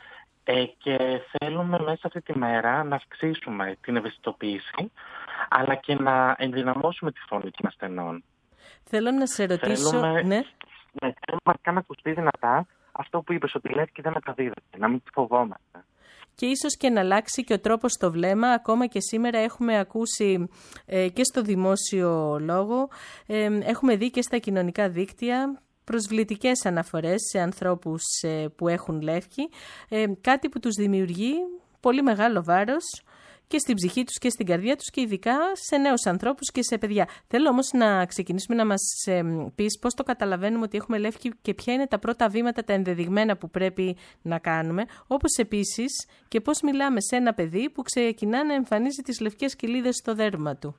Speaker 7: Και θέλουμε μέσα αυτή τη μέρα να αυξήσουμε την ευαισθητοποίηση, αλλά και να ενδυναμώσουμε τη φωνή των ασθενών.
Speaker 2: Θέλω να σε ρωτήσω...
Speaker 7: Θέλουμε να ακουστεί δυνατά αυτό που είπες, ότι η λεύκη δεν μεταδίδεται, να μην τη φοβόμαστε.
Speaker 2: Και ίσως και να αλλάξει και ο τρόπος στο βλέμμα. Ακόμα και σήμερα έχουμε ακούσει και στο δημόσιο λόγο, έχουμε δει και στα κοινωνικά δίκτυα προσβλητικές αναφορές σε ανθρώπους που έχουν λεύκη, κάτι που τους δημιουργεί πολύ μεγάλο βάρος και στην ψυχή τους και στην καρδιά τους και ειδικά σε νέους ανθρώπους και σε παιδιά. Θέλω όμως να ξεκινήσουμε να μας πεις πώς το καταλαβαίνουμε ότι έχουμε λεύκη και ποια είναι τα πρώτα βήματα, τα ενδεδειγμένα που πρέπει να κάνουμε, όπως επίσης και πώς μιλάμε σε ένα παιδί που ξεκινά να εμφανίζει τις λευκές κοιλίδες στο δέρμα του.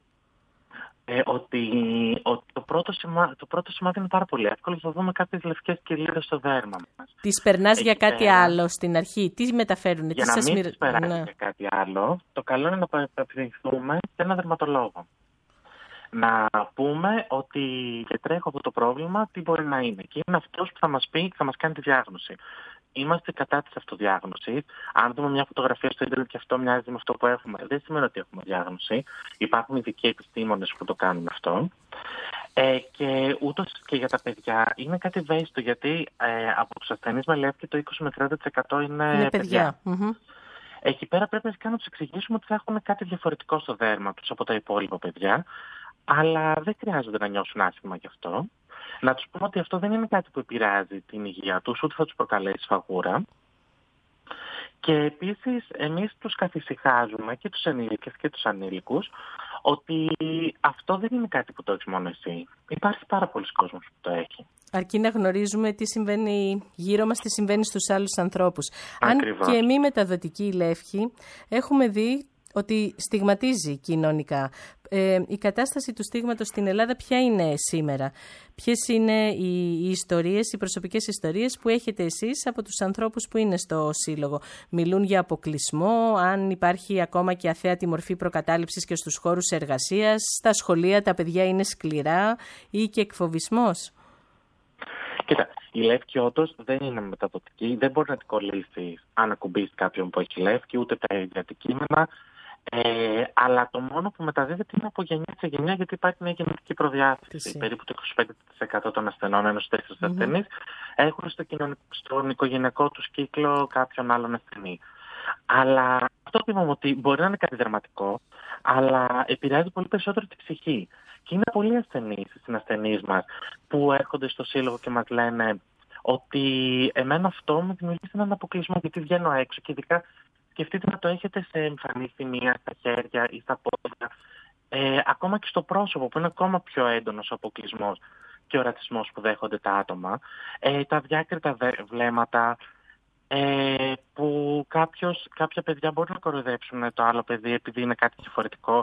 Speaker 7: Ότι το πρώτο σημάδι είναι πάρα πολύ εύκολο. Θα δούμε κάποιες λευκές κοιλίδες στο δέρμα μας.
Speaker 2: Τις περνάς για κάτι άλλο στην αρχή. Τι μεταφέρουν,
Speaker 7: για να μην τις περάσει για κάτι άλλο, το καλό είναι να απευθυνθούμε σε ένα δερματολόγο. Να πούμε ότι τρέχω αυτό το πρόβλημα, τι μπορεί να είναι. Και είναι αυτός που θα μας πει, θα μας κάνει τη διάγνωση. Είμαστε κατά της αυτοδιάγνωσης. Αν δούμε μια φωτογραφία στο ίντερνετ και αυτό μοιάζει με αυτό που έχουμε, δεν σημαίνει ότι έχουμε διάγνωση. Υπάρχουν ειδικοί επιστήμονες που το κάνουν αυτό. Και ούτως και για τα παιδιά είναι κάτι ευαίσθητο, γιατί από τους ασθενείς με λεύκη το 20 με 30% είναι παιδιά. Mm-hmm. Εκεί πέρα πρέπει να τους εξηγήσουμε ότι θα έχουν κάτι διαφορετικό στο δέρμα τους από τα υπόλοιπα παιδιά, αλλά δεν χρειάζεται να νιώσουν άσχημα γι' αυτό. Να τους πούμε ότι αυτό δεν είναι κάτι που επηρεάζει την υγεία τους, ούτε θα τους προκαλέσει φαγούρα. Και επίσης εμείς τους καθησυχάζουμε και τους ενήλικες και τους ανήλικους ότι αυτό δεν είναι κάτι που το έχεις μόνο εσύ. Υπάρχει πάρα πολλοί κόσμος που το έχει. Αρκεί
Speaker 2: να γνωρίζουμε τι συμβαίνει γύρω μας, τι συμβαίνει στους άλλους ανθρώπους.
Speaker 7: Ακριβώς.
Speaker 2: Αν και μη μεταδοτική λεύκη, έχουμε δει ότι στιγματίζει κοινωνικά. Η κατάσταση του στίγματος στην Ελλάδα ποια είναι σήμερα? Ποιες είναι οι ιστορίες, οι προσωπικές ιστορίες που έχετε εσείς από τους ανθρώπους που είναι στο Σύλλογο? Μιλούν για αποκλεισμό, αν υπάρχει ακόμα και αθέατη μορφή προκατάληψης και στους χώρους εργασίας, στα σχολεία τα παιδιά είναι σκληρά ή και εκφοβισμός?
Speaker 7: Κοίτα, η λεύκη όντως δεν είναι μεταδοτική, δεν μπορεί να την κολλήσει αν ακουμπήσει κάποιον που έχει λεύκη, ούτε τα ίδια αντικείμενα. Αλλά το μόνο που μεταδίδεται είναι από γενιά σε γενιά, γιατί υπάρχει μια γενετική προδιάθεση. Περίπου το 25% των ασθενών, ένας 4 ασθενείς, έχουν στον οικογενειακό τους κύκλο κάποιον άλλον ασθενή. Αλλά αυτό που είπαμε ότι μπορεί να είναι κάτι δραματικό, αλλά επηρεάζει πολύ περισσότερο τη ψυχή. Και είναι πολλοί ασθενείς μας που έρχονται στο Σύλλογο και μας λένε ότι εμένα αυτό μου δημιουργεί έναν αποκλεισμό, γιατί βγαίνω έξω και ειδικά σκεφτείτε να το έχετε σε εμφανή σημεία, στα χέρια ή στα πόδια, ακόμα και στο πρόσωπο που είναι ακόμα πιο έντονος ο αποκλεισμός και ο ρατσισμός που δέχονται τα άτομα, τα διάκριτα βλέμματα, που κάποια παιδιά μπορεί να κοροϊδέψουν το άλλο παιδί επειδή είναι κάτι διαφορετικό.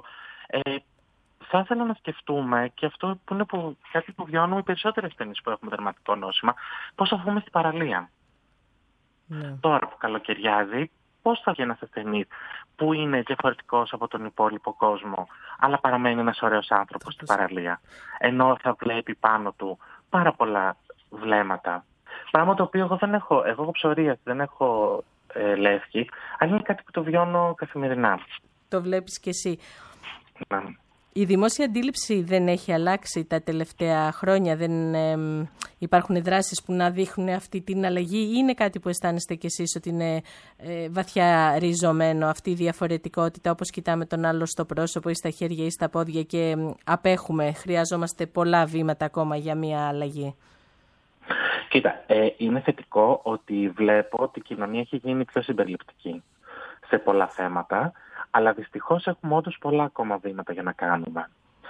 Speaker 7: Θα ήθελα να σκεφτούμε, και αυτό που είναι κάτι που βιώνουμε οι περισσότεροι ασθενείς που έχουμε δερματικό νόσημα, πώς θα βγούμε στην παραλία. Ναι. Τώρα που καλοκαιριάζει, πώς θα βγει ένας ασθενής που είναι διαφορετικός από τον υπόλοιπο κόσμο, αλλά παραμένει ένας ωραίος άνθρωπος στην παραλία, ενώ θα βλέπει πάνω του πάρα πολλά βλέμματα. Πράγμα το οποίο εγώ δεν έχω, εγώ έχω ψωρία, δεν έχω λεύκη, αλλά είναι κάτι που το βιώνω καθημερινά.
Speaker 2: Το βλέπεις κι εσύ.
Speaker 7: Ναι.
Speaker 2: Η δημόσια αντίληψη δεν έχει αλλάξει τα τελευταία χρόνια, δεν υπάρχουν δράσεις που να δείχνουν αυτή την αλλαγή, ή είναι κάτι που αισθάνεστε κι εσείς ότι είναι βαθιά ριζωμένο αυτή η διαφορετικότητα, όπως κοιτάμε τον άλλο στο πρόσωπο ή στα χέρια ή στα πόδια και απέχουμε, χρειαζόμαστε πολλά βήματα ακόμα για μια αλλαγή?
Speaker 7: Κοίτα, είναι θετικό ότι βλέπω ότι η κοινωνία έχει γίνει πιο συμπεριληπτική σε πολλά θέματα, αλλά δυστυχώς έχουμε όντως πολλά ακόμα βήματα για να κάνουμε.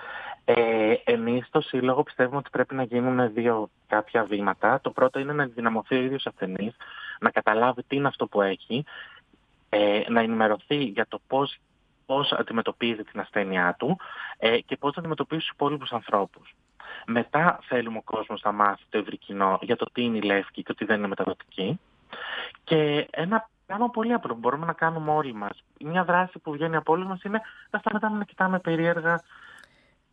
Speaker 7: Εμείς στο Σύλλογο πιστεύουμε ότι πρέπει να γίνουν κάποια βήματα. Το πρώτο είναι να ενδυναμωθεί ο ίδιος ασθενής, να καταλάβει τι είναι αυτό που έχει, να ενημερωθεί για το πώς αντιμετωπίζει την ασθένειά του και πώς αντιμετωπίζει τους υπόλοιπους ανθρώπους. Μετά θέλουμε ο κόσμος να μάθει, το ευρύ κοινό, για το τι είναι η λεύκη και τι δεν είναι μεταδοτική. Και ένα πράγμα πολύ απλό που μπορούμε να κάνουμε όλοι μας, μια δράση που βγαίνει από όλους μας, είναι να σταματάμε να κοιτάμε περίεργα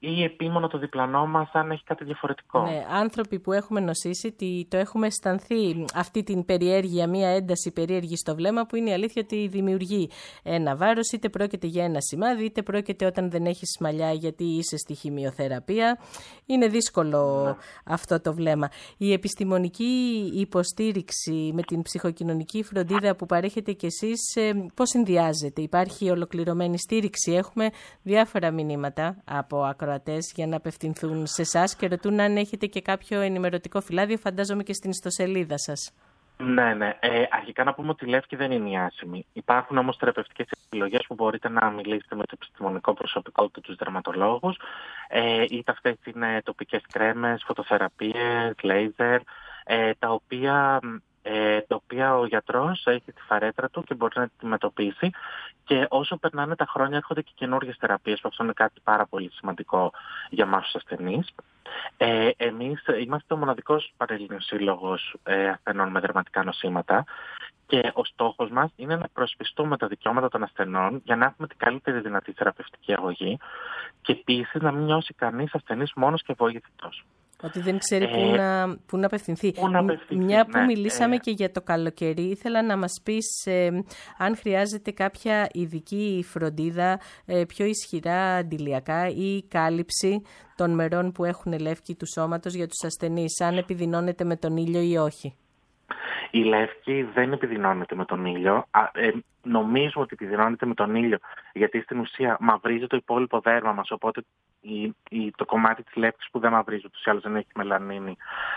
Speaker 7: ή επίμονο το διπλανό μας αν έχει κάτι διαφορετικό.
Speaker 2: Ναι, άνθρωποι που έχουμε νοσήσει, το έχουμε αισθανθεί αυτή την περιέργεια, μία ένταση περίεργη στο βλέμμα που είναι η αλήθεια ότι δημιουργεί ένα βάρος, είτε πρόκειται για ένα σημάδι, είτε πρόκειται όταν δεν έχεις μαλλιά γιατί είσαι στη χημειοθεραπεία. Είναι δύσκολο αυτό το βλέμμα. Η επιστημονική υποστήριξη με την ψυχοκοινωνική φροντίδα που παρέχετε κι εσείς, πώς συνδυάζεται? Υπάρχει ολοκληρωμένη στήριξη? Έχουμε διάφορα μηνύματα από ακροατές για να απευθυνθούν σε εσάς και ρωτούν αν έχετε και κάποιο ενημερωτικό φυλάδιο, φαντάζομαι και στην ιστοσελίδα σας.
Speaker 7: Ναι. Αρχικά να πούμε ότι η Λεύκη δεν είναι η άσημη. Υπάρχουν όμως θεραπευτικές επιλογές που μπορείτε να μιλήσετε με το επιστημονικό προσωπικό και τους δερματολόγους. Είτε αυτές είναι τοπικές κρέμες, φωτοθεραπείες, λέιζερ, τα οποία ο γιατρός έχει τη φαρέτρα του και μπορεί να τη αντιμετωπίσει. Και όσο περνάνε τα χρόνια έρχονται και καινούργιες θεραπείες, που αυτό είναι κάτι πάρα πολύ σημαντικό για εμάς τους ασθενείς. Εμείς είμαστε ο μοναδικός πανελλήνιος σύλλογος ασθενών με δερματικά νοσήματα και ο στόχος μας είναι να προασπιστούμε τα δικαιώματα των ασθενών για να έχουμε την καλύτερη δυνατή θεραπευτική αγωγή και επίσης να μην νιώσει κανείς ασθενής μόνος και βοήθητος.
Speaker 2: Ότι δεν ξέρει πού να απευθυνθεί. Μια που μιλήσαμε και για το καλοκαίρι, ήθελα να μας πεις αν χρειάζεται κάποια ειδική φροντίδα, πιο ισχυρά αντιλιακά ή κάλυψη των μερών που έχουν λεύκη του σώματος για τους ασθενείς, αν επιδεινώνεται με τον ήλιο ή όχι.
Speaker 7: Η λεύκη δεν επιδεινώνεται με τον ήλιο. Νομίζουμε ότι επιδεινώνεται με τον ήλιο, γιατί στην ουσία μαυρίζει το υπόλοιπο δέρμα μας, οπότε το κομμάτι της λεύκης που δεν μαυρίζει, ούτως ή άλλως δεν έχει μελανίνη,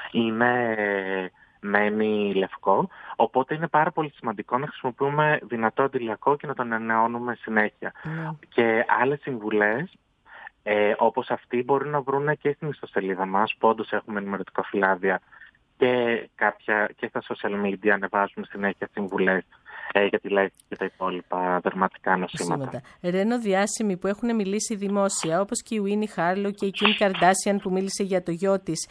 Speaker 7: μένει λευκό. Οπότε είναι πάρα πολύ σημαντικό να χρησιμοποιούμε δυνατό αντιλιακό και να τον ανανεώνουμε συνέχεια. Και άλλες συμβουλές, όπως αυτή, μπορούν να βρουν και στην ιστοσελίδα μας, που όντως έχουμε ενημερωτικά φυλάδια και στα social media ανεβάζουμε συνέχεια συμβουλές για τη λεύκη και τα υπόλοιπα δερματικά νοσήματα.
Speaker 2: Ρένο διάσημοι που έχουν μιλήσει δημόσια, όπως και η Winnie Harlow και η Kim Kardashian που μίλησε για το γιο της,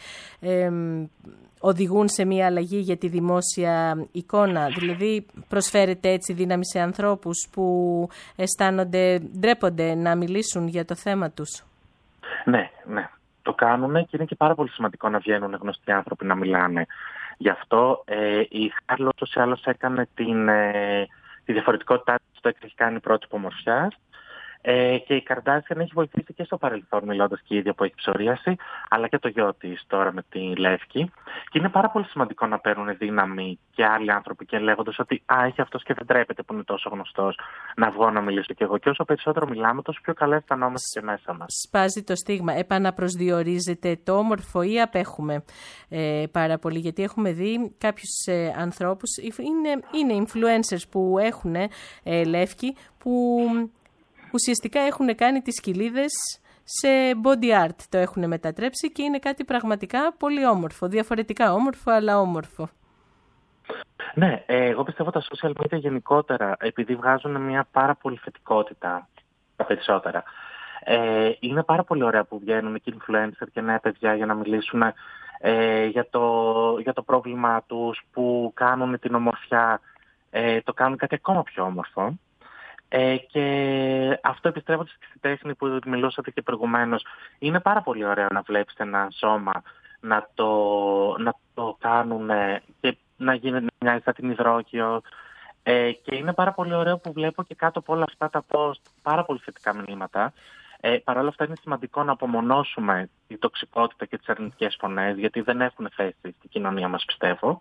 Speaker 2: οδηγούν σε μια αλλαγή για τη δημόσια εικόνα? Δηλαδή προσφέρεται έτσι δύναμη σε ανθρώπους που ντρέπονται να μιλήσουν για το θέμα τους?
Speaker 7: Ναι. Το κάνουν και είναι και πάρα πολύ σημαντικό να βγαίνουν γνωστοί άνθρωποι να μιλάνε. Γι' αυτό η Χάρλο ούτως ή άλλως έκανε τη διαφορετικότητά της, το έχει κάνει πρότυπο ομορφιάς. Και η Καρντάσιαν έχει βοηθήσει και στο παρελθόν, μιλώντας και η ίδια που έχει ψωρίαση, αλλά και το γιο της τώρα με τη Λεύκη. Και είναι πάρα πολύ σημαντικό να παίρνουν δύναμη και άλλοι άνθρωποι και λέγοντας ότι έχει αυτός και δεν τρέπεται που είναι τόσο γνωστός, να βγω να μιλήσω κι εγώ. Και όσο περισσότερο μιλάμε, τόσο πιο καλά αισθανόμαστε και μέσα μας. Σπάζει
Speaker 2: το στίγμα. Επαναπροσδιορίζεται το όμορφο ή απέχουμε πάρα πολύ? Γιατί έχουμε δει κάποιους ανθρώπους, είναι influencers που έχουν Λεύκη, που ουσιαστικά έχουν κάνει τις κοιλίδες σε body art, το έχουν μετατρέψει και είναι κάτι πραγματικά πολύ όμορφο, διαφορετικά όμορφο, αλλά όμορφο.
Speaker 7: Ναι, εγώ πιστεύω τα social media γενικότερα, επειδή βγάζουν μια πάρα πολύ θετικότητα τα περισσότερα. Είναι πάρα πολύ ωραία που βγαίνουν και influencer και νέα παιδιά για να μιλήσουν για το πρόβλημά τους, που κάνουν την ομορφιά, το κάνουν κάτι ακόμα πιο όμορφο. Και αυτό, επιστρέφοντας στη τέχνη που μιλούσατε και προηγουμένως, είναι πάρα πολύ ωραίο να βλέπεις ένα σώμα να το κάνουν και να γίνει μια σαν την υδρόκιο. Και είναι πάρα πολύ ωραίο που βλέπω και κάτω από όλα αυτά τα post πάρα πολύ θετικά μηνύματα. Παρ' όλα αυτά είναι σημαντικό να απομονώσουμε τη τοξικότητα και τις αρνητικές φωνές, γιατί δεν έχουν θέση στην κοινωνία μας, πιστεύω.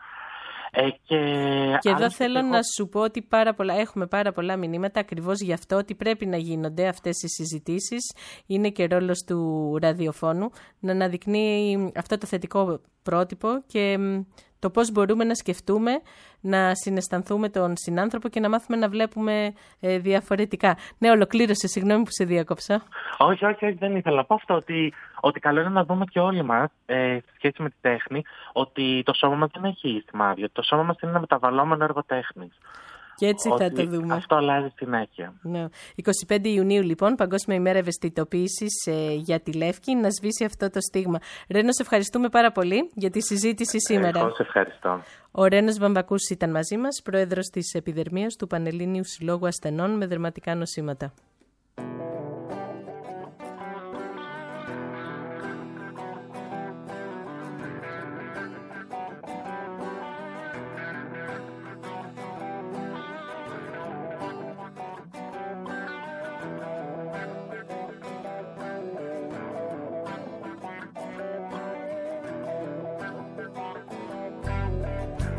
Speaker 7: Και
Speaker 2: εδώ θέλω να σου πω ότι έχουμε πάρα πολλά μηνύματα ακριβώς γι' αυτό, ότι πρέπει να γίνονται αυτές οι συζητήσεις. Είναι και ρόλος του ραδιοφώνου να αναδεικνύει αυτό το θετικό πρότυπο και το πώς μπορούμε να σκεφτούμε, να συναισθανθούμε τον συνάνθρωπο και να μάθουμε να βλέπουμε διαφορετικά. Ναι, ολοκλήρωσε, συγγνώμη που σε διάκοψα.
Speaker 7: Όχι, δεν ήθελα να πω αυτό, ότι καλό είναι να δούμε και όλοι μας, σε σχέση με τη τέχνη, ότι το σώμα μας δεν έχει σημάδι, το σώμα μας είναι ένα μεταβαλλόμενο έργο τέχνης.
Speaker 2: Και έτσι θα το δούμε.
Speaker 7: Αυτό αλλάζει συνέχεια.
Speaker 2: Ναι. 25 Ιουνίου, λοιπόν, Παγκόσμια ημέρα ευαισθητοποίησης για τη Λεύκη, να σβήσει αυτό το στίγμα. Ρένο, σε ευχαριστούμε πάρα πολύ για τη συζήτηση σήμερα.
Speaker 7: Εγώ σε ευχαριστώ.
Speaker 2: Ο Ρένος Βαμβακούς ήταν μαζί μας, πρόεδρος της Επιδερμίας του Πανελλήνιου Συλλόγου Ασθενών με Δερματικά Νοσήματα.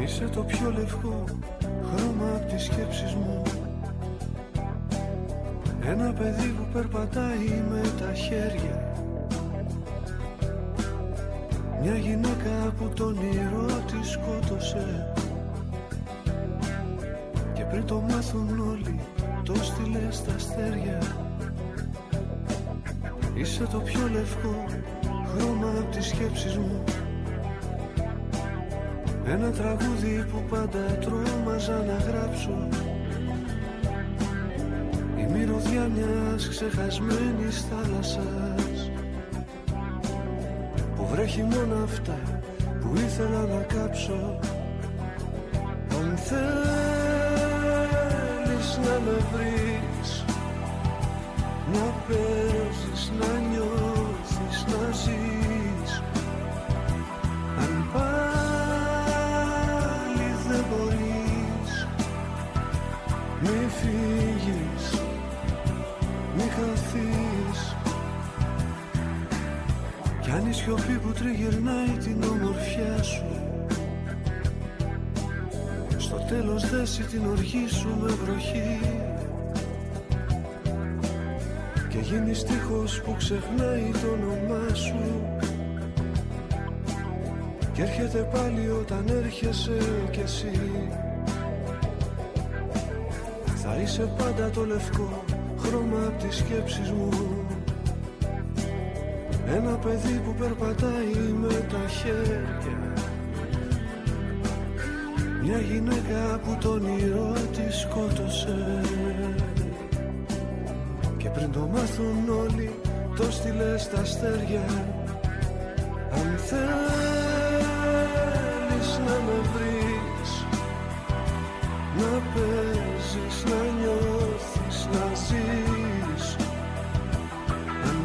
Speaker 3: Είσαι το πιο λευκό χρώμα απ' τις σκέψεις μου. Ένα παιδί που περπατάει με τα χέρια. Μια γυναίκα που τον όνειρο τη σκότωσε. Και πριν το μάθουν όλοι το στείλε στα αστέρια. Είσαι το πιο λευκό χρώμα απ' τις σκέψεις μου. Ένα τραγούδι που πάντα τρόμαζα να γράψω. Η μυρωδιά μιας ξεχασμένης θάλασσας που βρέχει μόνο αυτά που ήθελα να κάψω. Αν θέλεις να με βρεις, να παίζεις, να νιώθεις, να ζεις. Αν πάλι δεν μπορείς, μη φύγεις, μη χαθείς. Κι αν η σιωπή που τριγυρνάει την ομορφιά σου στο τέλος δέσει την οργή σου με βροχή και γίνει στίχος που ξεχνάει το όνομά σου και έρχεται πάλι όταν έρχεσαι κι εσύ. Θα είσαι πάντα το λευκό χρώμα απ' τις σκέψεις μου. Ένα παιδί που περπατάει με τα χέρια. Μια γυναίκα που τον όνειρο τη σκότωσε. Και πριν το μάθουν όλοι το στείλε στα αστέρια. Αν θέλεις να με βρεις, να παίζεις, να νιώθεις, να ζεις. Αν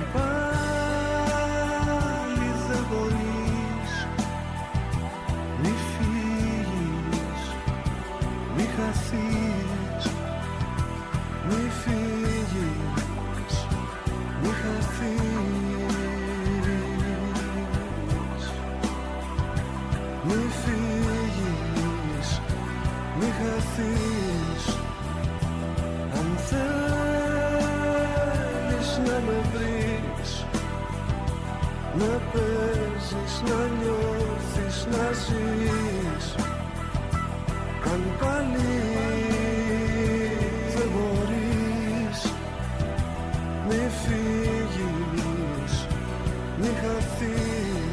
Speaker 3: πάλι δεν μπορείς, μη φύγεις, μη χαθείς, μη φύγεις, μη χαθείς, μη φύγεις, μη χαθείς. Αν θέλεις να με βρεις, να παίζεις, να νιώθεις, να ζεις. Αν πάλι δεν μπορείς, μη φύγεις, μη χαθείς.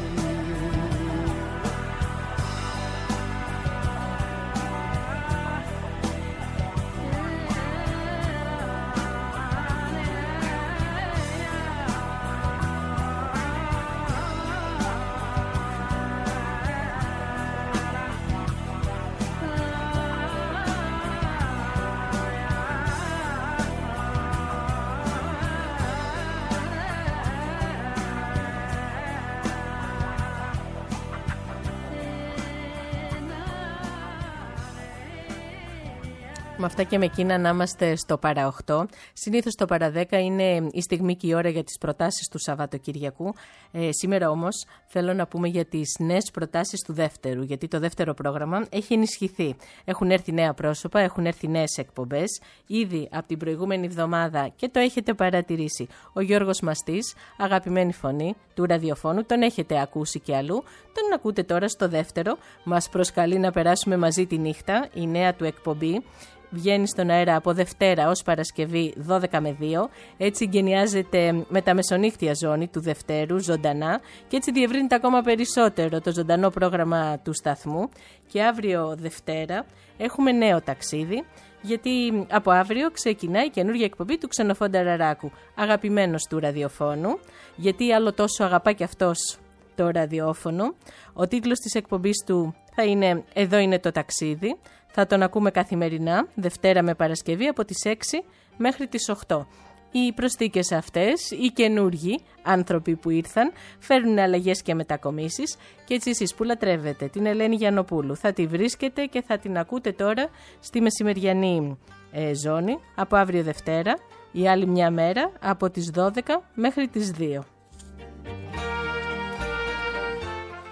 Speaker 2: Με αυτά και με εκείνα να είμαστε στο παρά 8. Συνήθως το παρά 10 είναι η στιγμή και η ώρα για τις προτάσεις του Σαββατοκυριακού. Σήμερα όμως θέλω να πούμε για τις νέες προτάσεις του δεύτερου, γιατί το δεύτερο πρόγραμμα έχει ενισχυθεί. Έχουν έρθει νέα πρόσωπα, έχουν έρθει νέες εκπομπές. Ήδη από την προηγούμενη εβδομάδα, και το έχετε παρατηρήσει, ο Γιώργος Μαστής, αγαπημένη φωνή του ραδιοφώνου, τον έχετε ακούσει και αλλού, τον ακούτε τώρα στο δεύτερο. Μας προσκαλεί να περάσουμε μαζί τη νύχτα, η νέα του εκπομπή. Βγαίνει στον αέρα από Δευτέρα ως Παρασκευή 12 με 2, έτσι εγκαινιάζεται με τα μεσονύχτια ζώνη του Δευτέρου ζωντανά και έτσι διευρύνεται ακόμα περισσότερο το ζωντανό πρόγραμμα του σταθμού. Και αύριο Δευτέρα έχουμε νέο ταξίδι, γιατί από αύριο ξεκινάει η καινούργια εκπομπή του Ξενοφόντα Ραράκου, αγαπημένος του ραδιοφώνου, γιατί άλλο τόσο αγαπά και αυτός το ραδιόφωνο. Ο τίτλος της εκπομπής του θα είναι «Εδώ είναι το ταξίδι». Θα τον ακούμε καθημερινά, Δευτέρα με Παρασκευή, από τις 6 μέχρι τις 8. Οι προσθήκες αυτές, οι καινούργοι άνθρωποι που ήρθαν, φέρνουν αλλαγές και μετακομίσεις και έτσι εσείς που λατρεύετε την Ελένη Γιαννοπούλου θα τη βρίσκετε και θα την ακούτε τώρα στη μεσημεριανή ζώνη από αύριο Δευτέρα, η άλλη μια μέρα από τις 12 μέχρι τις 2.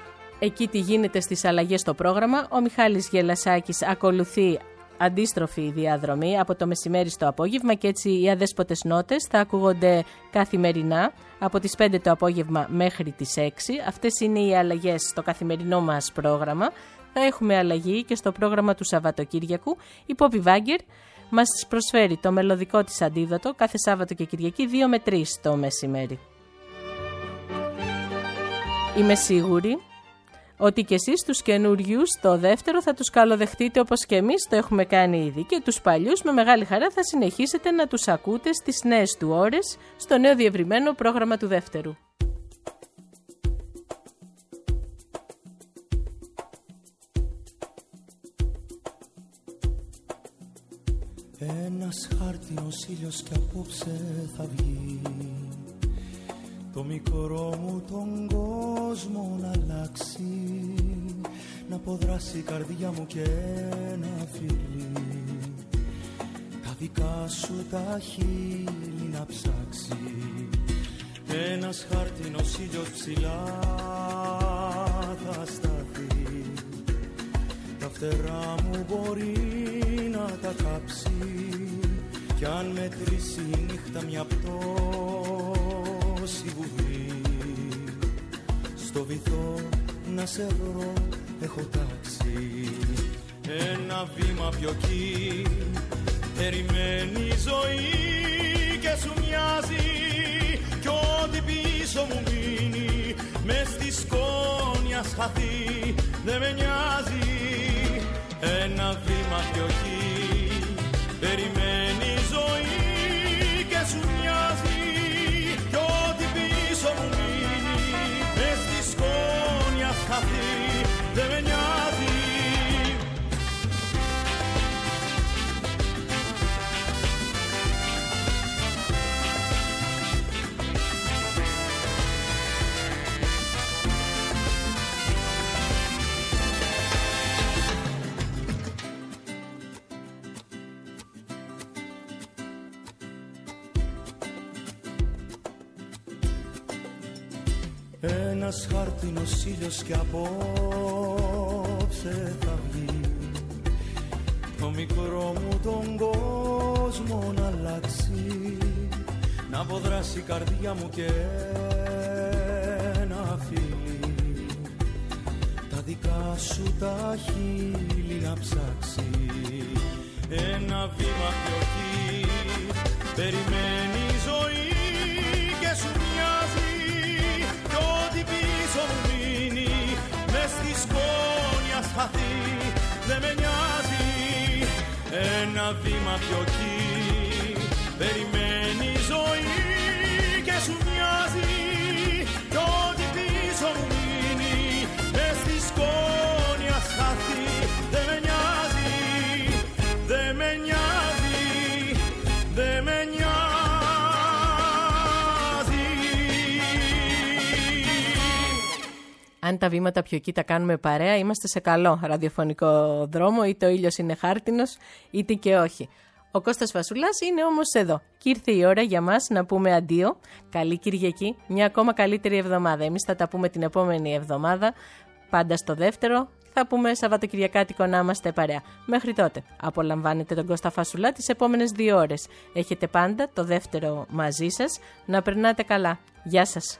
Speaker 2: εκεί τι γίνεται στις αλλαγές στο πρόγραμμα. Ο Μιχάλης Γελασάκης ακολουθεί αντίστροφη διαδρομή από το μεσημέρι στο απόγευμα και έτσι οι αδέσποτες νότες θα ακούγονται καθημερινά από τις 5 το απόγευμα μέχρι τις 6. Αυτές είναι οι αλλαγές στο καθημερινό μας πρόγραμμα. Θα έχουμε αλλαγή και στο πρόγραμμα του Σαββατοκύριακου. Η Πόπη Βάγκερ μας προσφέρει το μελωδικό της αντίδοτο κάθε Σάββατο και Κυριακή 2 με 3 το μεσημέρι. Είμαι σίγουρη ότι και εσείς τους καινούριους το δεύτερο θα τους καλοδεχτείτε όπως και εμείς το έχουμε κάνει ήδη και τους παλιούς με μεγάλη χαρά θα συνεχίσετε να τους ακούτε στις νέες του ώρες στο νέο διευρυμένο πρόγραμμα του δεύτερου.
Speaker 8: Ένας χάρτινος ήλιος κι απόψε θα βγει το μικρό μου τον κόσμο να αλλάξει, να αποδράσει η καρδιά μου και ένα φιλί τα δικά σου τα χείλη να ψάξει. Ένας χάρτινος ήλιος ψηλά θα σταθεί, τα φτερά μου μπορεί να τα κάψει κι αν μετρήσει η νύχτα μια πτώση βουβή στο βυθό να σε βρω έχω τάξει. Ένα βήμα πιο εκεί περιμένει η ζωή και σου μοιάζει κι ό,τι πίσω μου μείνει μες στη σκόνη ας χαθεί δεν με νοιάζει. Ένα βήμα πιο εκεί περιμένει η ζωή και σου μοιάζει κι ό,τι πίσω μου μείνει μες στη σκόνη ας χαθεί δεν με νοιάζει. Ένας χάρτινος ήλιος κι απόψε θα βγει το μικρό μου τον κόσμο να αλλάξει, να αποδράσει η καρδιά μου και ένα φιλί τα δικά σου τα χείλη να ψάξει. Ένα βήμα πιο εκεί περιμένει η ζωή και σου μοιάζει κι ό,τι πίσω μου μείνει μες στη σκόνη ας χαθεί δεν με νοιάζει. Ένα βήμα πιο εκεί περιμένει η ζωή και σου μοιάζει κι ό,τι πίσω μου μείνει μες στη σκόνη ας χαθεί δεν με νοιάζει. Δεν με νοιάζει, δεν με νοιάζει.
Speaker 2: Αν τα βήματα πιο εκεί τα κάνουμε παρέα, είμαστε σε καλό ραδιοφωνικό δρόμο, είτε ο ήλιος είναι χάρτινος, είτε και όχι. Ο Κώστας Φασουλάς είναι όμως εδώ και ήρθε η ώρα για μας να πούμε αντίο. Καλή Κυριακή, μια ακόμα καλύτερη εβδομάδα. Εμείς θα τα πούμε την επόμενη εβδομάδα, πάντα στο δεύτερο. Θα πούμε Σαββατοκυριακάτικο να είμαστε παρέα. Μέχρι τότε, απολαμβάνετε τον Κώστα Φασουλά τις επόμενες 2 ώρες. Έχετε πάντα το δεύτερο μαζί σας. Να περνάτε καλά. Γεια σας.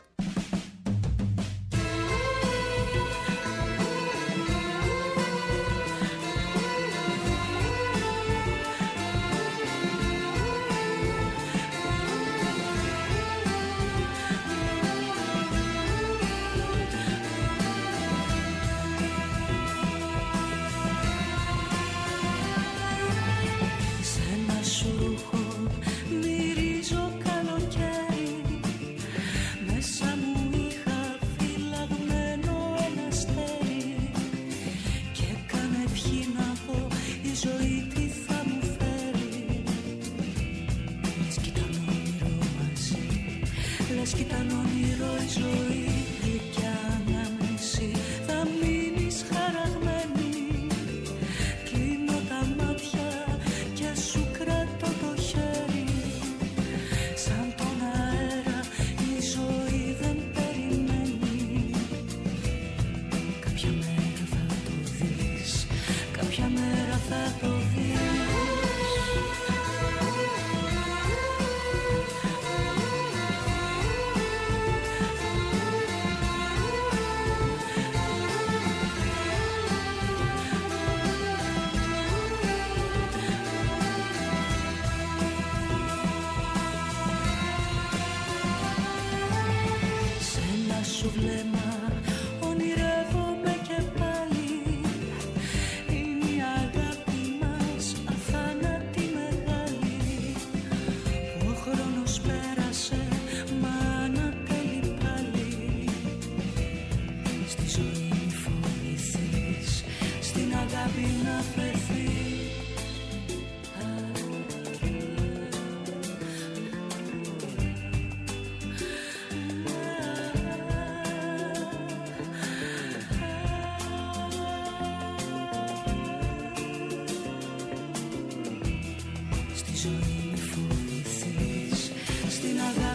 Speaker 6: Μυρίζω καλοκαίρι, μέσα μου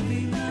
Speaker 6: έμεινα